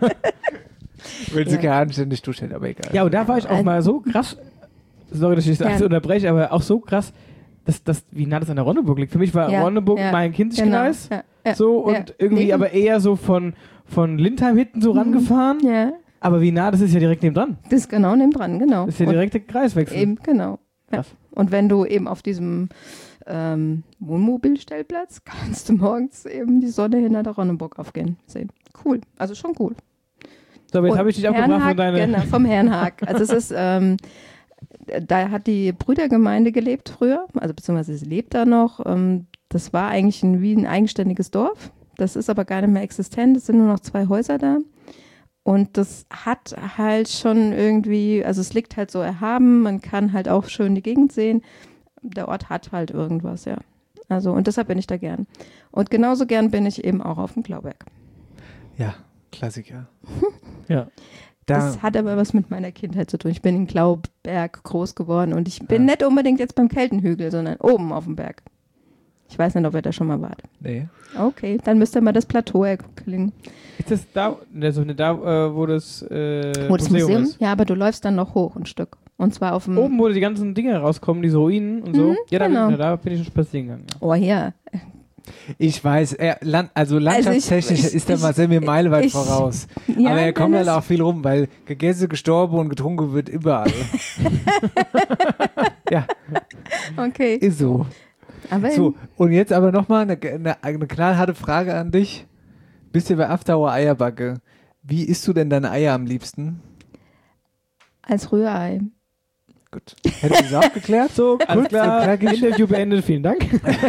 Will sie ja. gar anständig durchstellen, aber egal. Ja, und da war ich auch also, mal so krass, sorry, dass ich das ja. unterbreche, aber auch so krass, dass, dass, wie nah das an der Ronneburg liegt. Für mich war ja. Ronneburg ja. mein Kindeskreis, genau. ja. Ja. so und ja. irgendwie nee. aber eher so von, von Lindheim hinten so mhm. rangefahren. Ja. Aber wie nah, das ist ja direkt neben dran. Das ist genau neben dran, genau. Das ist ja direkte Kreiswechsel. Eben, genau. Ja. Und wenn du eben auf diesem ähm, Wohnmobilstellplatz kannst du morgens eben die Sonne hinter der Ronneburg aufgehen sehen. Cool, also schon cool. So, aber jetzt habe ich dich abgebracht von deiner... Genau, vom Herrenhag. Also es ist, ähm, da hat die Brüdergemeinde gelebt früher, also beziehungsweise sie lebt da noch. Ähm, das war eigentlich ein, wie ein eigenständiges Dorf. Das ist aber gar nicht mehr existent. Es sind nur noch zwei Häuser da. Und das hat halt schon irgendwie, also es liegt halt so erhaben. Man kann halt auch schön die Gegend sehen. Der Ort hat halt irgendwas, ja. Also und deshalb bin ich da gern. Und genauso gern bin ich eben auch auf dem Klauberg. Ja. Klassiker. Ja. Das da hat aber was mit meiner Kindheit zu tun. Ich bin in Klauberg groß geworden und ich bin ja. nicht unbedingt jetzt beim Keltenhügel, sondern oben auf dem Berg. Ich weiß nicht, ob ihr da schon mal wart. Nee. Okay, dann müsst ihr mal das Plateau erklingen. Ist das da, also da äh, wo das, äh, wo das Museum, Museum ist? Ja, aber du läufst dann noch hoch ein Stück. Und zwar auf dem... Oben, wo die ganzen Dinge rauskommen, diese Ruinen und so. Mhm, ja, da, genau. bin, da bin ich schon spazieren gegangen. Ja. Oh ja. Ich weiß, er, land, also landschaftstechnisch also ich, ist der Marcel mir meilenweit ich, voraus. Ja, aber er kommt halt auch viel rum, weil gegessen, gestorben und getrunken wird überall. Ja. Okay. Ist so. Aber so, und jetzt aber nochmal eine, eine, eine knallharte Frage an dich. Bist du bei Afterhour Eierbacke? Wie isst du denn deine Eier am liebsten? Als Rührei. Gut. Hättest du es auch geklärt? So, alles klar. Interview beendet. Vielen Dank.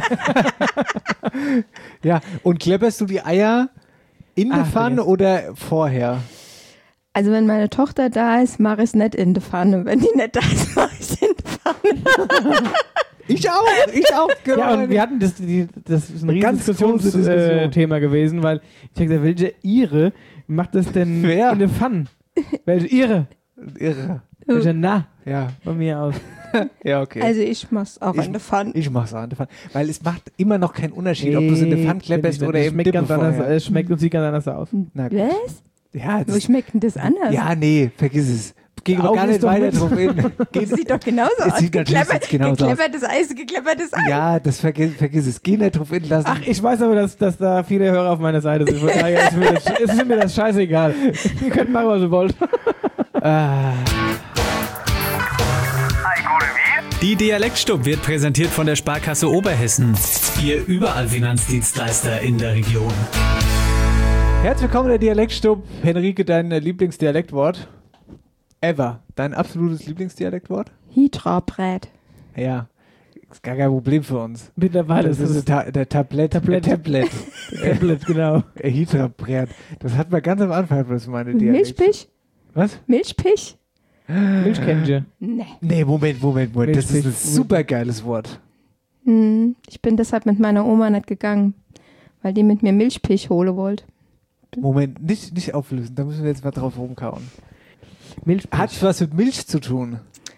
Ja, und klepperst du die Eier in der Pfanne yes. oder vorher? Also wenn meine Tochter da ist, mache ich es nicht in der Pfanne. Wenn die nicht da ist, mache ich es in der Pfanne. Ich auch, ich auch, genau. Ja, und wir hatten das, die, das ist ein riesiges Diskussionsthema äh, gewesen, weil ich habe gesagt, welche Ire macht das denn Wer? in der Pfanne? Welche Ire? Irre. Welche Na? Ja. Von mir aus. Ja, okay. Also ich mach's auch ich, in der Pfanne. Ich mach's auch in der Pfanne. Weil es macht immer noch keinen Unterschied, ob du es in der Pfanne klepperst oder im Dippen vorher. Es schmeckt und sieht ganz anders aus. Na gut. Was? Ja, Wo schmeckt denn das anders? Ja, nee, vergiss es. Geh aber gar nicht weiter drauf hin. Das sieht doch genauso es aus. Sieht natürlich genauso gekleppertes Eis, gekleppertes Eis. Ja, das vergiss, vergiss es. Geh nicht drauf hin lassen. Ach, ich weiß aber, dass, dass da viele Hörer auf meiner Seite sind. Von daher ist mir das, ist mir das scheißegal. Ihr könnt machen, was ihr wollt. Ah. Die Dialektstub wird präsentiert von der Sparkasse Oberhessen. Ihr überall Finanzdienstleister in der Region. Herzlich willkommen in der Dialektstub. Henrike, dein Lieblingsdialektwort? Ever. Dein absolutes Lieblingsdialektwort? Hydra-Brät. Ja. Ist gar kein Problem für uns. Mittlerweile das ist Ta der Tablet. Tablet. Der Tablet. Tablet, genau. Hydra-Brät. Das hat man ganz am Anfang, was meine Dialekt. Milchpich? Was? Milchpich? Milchkännchen. Nee. Nee, Moment, Moment, Moment. Das ist ein Milchpich. super geiles Wort. Hm, ich bin deshalb mit meiner Oma nicht gegangen, weil die mit mir Milchpich holen wollte. Moment, nicht, nicht auflösen. Da müssen wir jetzt mal drauf rumkauen. Milchpich. Hat was mit Milch zu tun?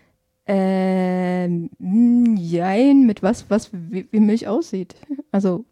Ähm, jein, mit was, was wie, wie Milch aussieht. Also.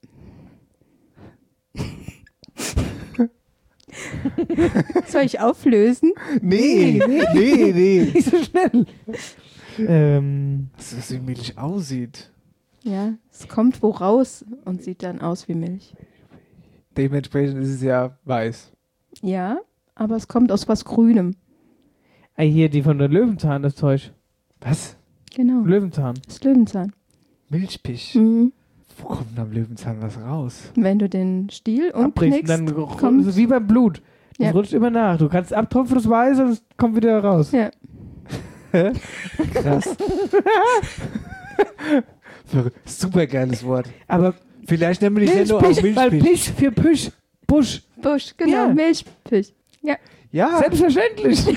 Soll ich auflösen? Nee, nee, nee, nee. Nicht so schnell. ähm, Was, was wie Milch aussieht. Ja, es kommt wo raus und sieht dann aus wie Milch. Dementsprechend ist es ja weiß. Ja, aber es kommt aus was Grünem. ah, hier, die von der Löwenzahn, das Zeug. Was? Genau. Löwenzahn. Das ist Löwenzahn. Milchpich. Mhm. Wo kommt denn am Löwenzahn was raus? Wenn du den Stiel Abbrichst, umknickst, dann kommt... kommt es wie beim Blut. Das Ja. rutscht immer nach. Du kannst abtropfen, das Weiße, und es kommt wieder raus. Ja. Krass. Super geiles Wort. Aber vielleicht nennen wir die Sendung auch Milchpich, weil Milchpich. Pisch für Püsch. Busch. Busch, genau, Ja. Milchpich. Ja. Ja. Selbstverständlich.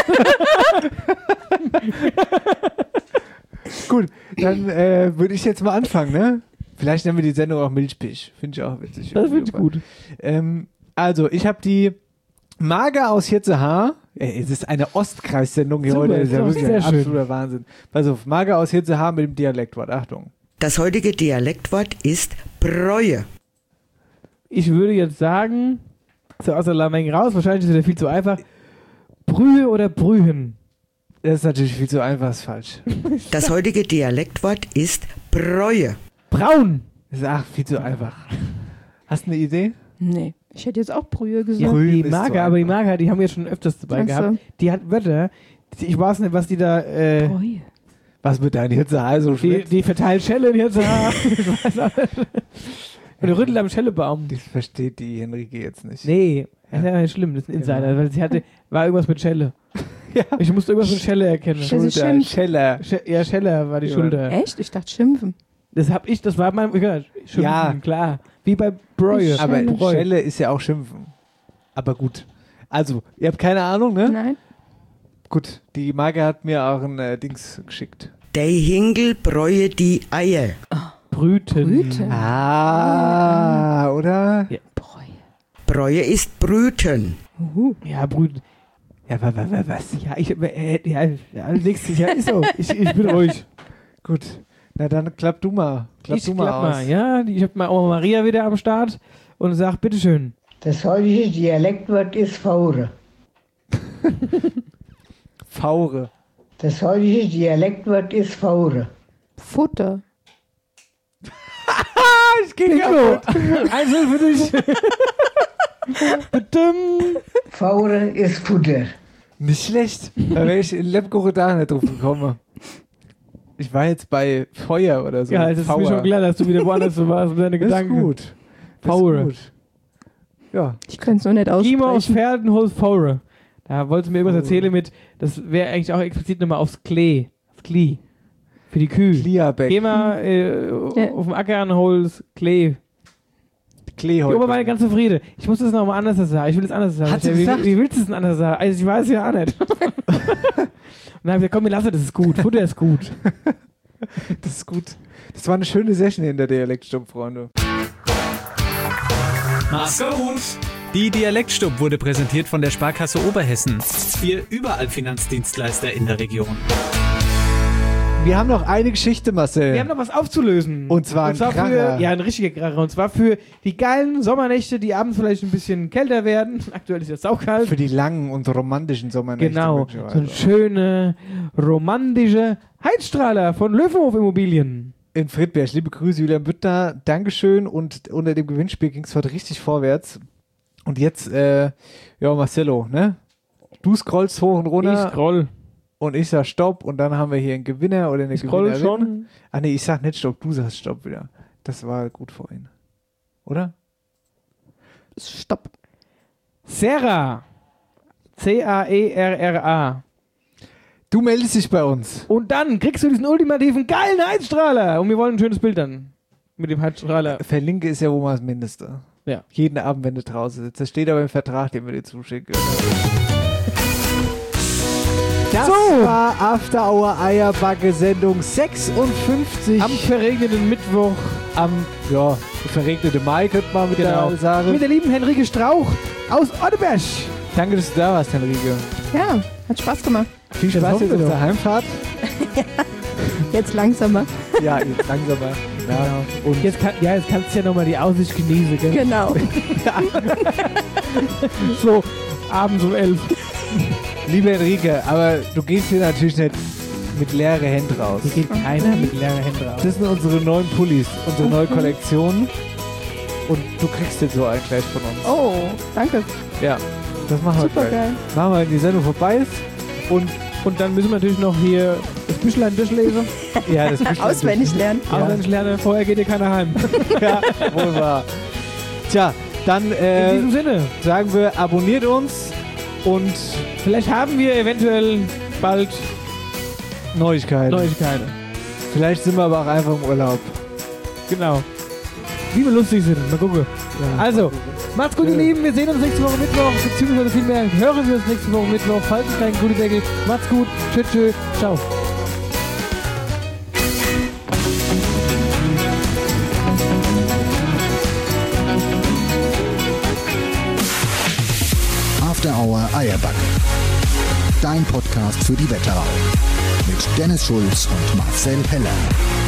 Gut, dann äh, würde ich jetzt mal anfangen, ne? Vielleicht nennen wir die Sendung auch Milchpich. Finde ich auch witzig. Das finde ich gut. Ähm, also, ich habe die Marga aus Hirzehaar. Äh, Es ist eine Ostkreissendung hier Super, heute. Das ist ja doch, wirklich sehr ein schön. absoluter Wahnsinn. Pass auf, Marga aus Hirzehaar mit dem Dialektwort. Achtung. Das heutige Dialektwort ist Bräue. Ich würde jetzt sagen, so aus der Lameng raus, wahrscheinlich ist das viel zu einfach. Brühe oder Brühen? Das ist natürlich viel zu einfach, ist falsch. Das heutige Dialektwort ist Bräue. Braun. Das ist ach, viel zu einfach. Hast du eine Idee? Nee, ich hätte jetzt auch Brühe gesagt. Ja, Brühen die ist Marga, so aber die einfach. Marga, die haben wir schon öfters dabei Ach so. gehabt. Die hat Wörter, die- ich weiß nicht, was die da, äh, Brühe. Was mit deinem Hirzehaar so die, schmeckt? die verteilt Schellen jetzt. Ich weiß auch nicht. Und die rüttelt am Schellebaum. Das versteht die Henrike jetzt nicht. Nee, das ist ja nicht schlimm, das ist ein Insider, Genau. weil sie hatte, war irgendwas mit Schelle. Ja. Ich musste irgendwas mit Schelle erkennen. ist Schulter, schimpft. Scheller. Sch ja, Scheller war die Ja. Schulter. Echt? Ich dachte Schimpfen. Das hab ich, das war mein, ja, Schimpfen, Ja. klar. Wie bei Bräue. Aber Schelle. Bräu. Schelle ist ja auch Schimpfen. Aber gut. Also, ihr habt keine Ahnung, ne? Nein? Gut, die Marga hat mir auch ein äh, Dings geschickt. Der Hingel bräue die Eier. Brüten. Brüten. Ah, oder? Ja. Bräue ist Brüten. Ja, Brüten. Ja, wa, wa, wa, was? Ja, ich, äh, ja, ja, nächstes Jahr ist so. Ich, ich bin ruhig. Gut. Na dann klapp du mal. Klapp ich du mal klapp aus. mal, ja. Ich hab mal Oma Maria wieder am Start und sag, bitteschön. Das heutige Dialektwort ist Faure. Faure. Das heutige Dialektwort ist Faure. Futter. Ich geh Bingo. Einzel für dich. Bitte. Faure ist Futter. Nicht schlecht. Da wäre ich in Lepkore da nicht drauf gekommen. Ich war jetzt bei Feuer oder so. Ja, es ist mir Power. schon klar, dass du wieder woanders warst mit deinen Das ist Gedanken. gut. Das Faure. ist gut. Ja. Ich könnte es nur nicht Gima aus aussprechen. Pferdenholz Faure. Da wolltest du mir irgendwas erzählen mit, das wäre eigentlich auch explizit nochmal aufs Klee. Aufs Klee. Für die Kühe. Kliabeck. Geh mal äh, Ja. auf dem Acker an Holz, Klee. Klee Die heute. Oma war ja ganz zufrieden. Ich muss das nochmal anders sagen. Ich will es anders sagen. Hat sie Ich, wie, gesagt? wie willst du es denn anders sagen? Also ich weiß ja auch nicht. Und dann habe ich gesagt, komm, wir lassen das, ist gut. Futter ist gut. Das ist gut. Das war eine schöne Session in der Dialektstub, Freunde. Maske und die Dialektstub wurde präsentiert von der Sparkasse Oberhessen. Ihr überall Finanzdienstleister in der Region. Wir haben noch eine Geschichte, Marcel. Wir haben noch was aufzulösen. Und zwar ein für, Kracher. ja, ein richtiger Kracher. Und zwar für die geilen Sommernächte, die abends vielleicht ein bisschen kälter werden. Aktuell ist es auch kalt. Für die langen und romantischen Sommernächte. Genau. So möglicherweise. ein schöne, romantische Heizstrahler von Löwenhof Immobilien. In Friedberg. Liebe Grüße, Julian Büttner. Dankeschön. Und unter dem Gewinnspiel ging es heute richtig vorwärts. Und jetzt, äh, ja, Marcello, ne? Du scrollst hoch und runter. Ich scroll. und ich sag Stopp und dann haben wir hier einen Gewinner oder eine Ich scroll Gewinnerin. schon. Ah nee, ich sag nicht Stopp, du sagst Stopp wieder. Das war gut vorhin. Oder? Stopp. Sarah. C A E R R A. Du meldest dich bei uns. Und dann kriegst du diesen ultimativen geilen Heizstrahler. Und wir wollen ein schönes Bild dann. Mit dem Heizstrahler. Verlinke ist ja wohl mal das Mindeste. Ja. Jeden Abend, wenn du draußen sitzt. Das steht aber im Vertrag, den wir dir zuschicken. Das So. war After Hour Eierbacke Sendung sechsundfünfzig. Am verregneten Mittwoch. Am, ja, verregneten Mai, könnte man mit Genau. der sagen. Mit der lieben Henrike Strauch aus Otteberg. Danke, dass du da warst, Henrike. Ja, hat Spaß gemacht. Viel Spaß hoffen jetzt wir auf doch. der Heimfahrt. Jetzt langsamer. Ja, jetzt langsamer. Ja. Genau. Und jetzt, kann, ja, jetzt kannst du ja nochmal die Aussicht genießen, gell? Genau. So, abends um elf. Liebe Henrike, aber du gehst hier natürlich nicht mit leeren Händen raus. Hier geht keiner mit leeren Händen raus. Das sind unsere neuen Pullis, unsere neue Kollektion. Und du kriegst jetzt so einen gleich von uns. Oh, danke. Ja, das machen wir Super gleich. geil. Machen wir, wenn die Sendung vorbei ist. Und, und dann müssen wir natürlich noch hier das Büchlein durchlesen. Ja, das Büchlein Auswendig lernen. Ja. Auswendig lernen, vorher geht dir keiner heim. Ja, wohl wahr. Tja, dann äh, In diesem Sinne. sagen wir, abonniert uns und Vielleicht haben wir eventuell bald Neuigkeiten. Neuigkeiten. Vielleicht sind wir aber auch einfach im Urlaub. Genau. Wie wir lustig sind. Mal gucken. Ja. Also, macht's gut, ihr Lieben. Wir sehen uns nächste Woche Mittwoch. Beziehungsweise vielmehr hören wir uns nächste Woche Mittwoch. Falls es keinen guten Deckel. Macht's gut. Tschüss, tschüss. Ciao. After Hour Eierbacke. Dein Podcast für die Wetterau. Mit Dennis Schulz und Marcel Heller.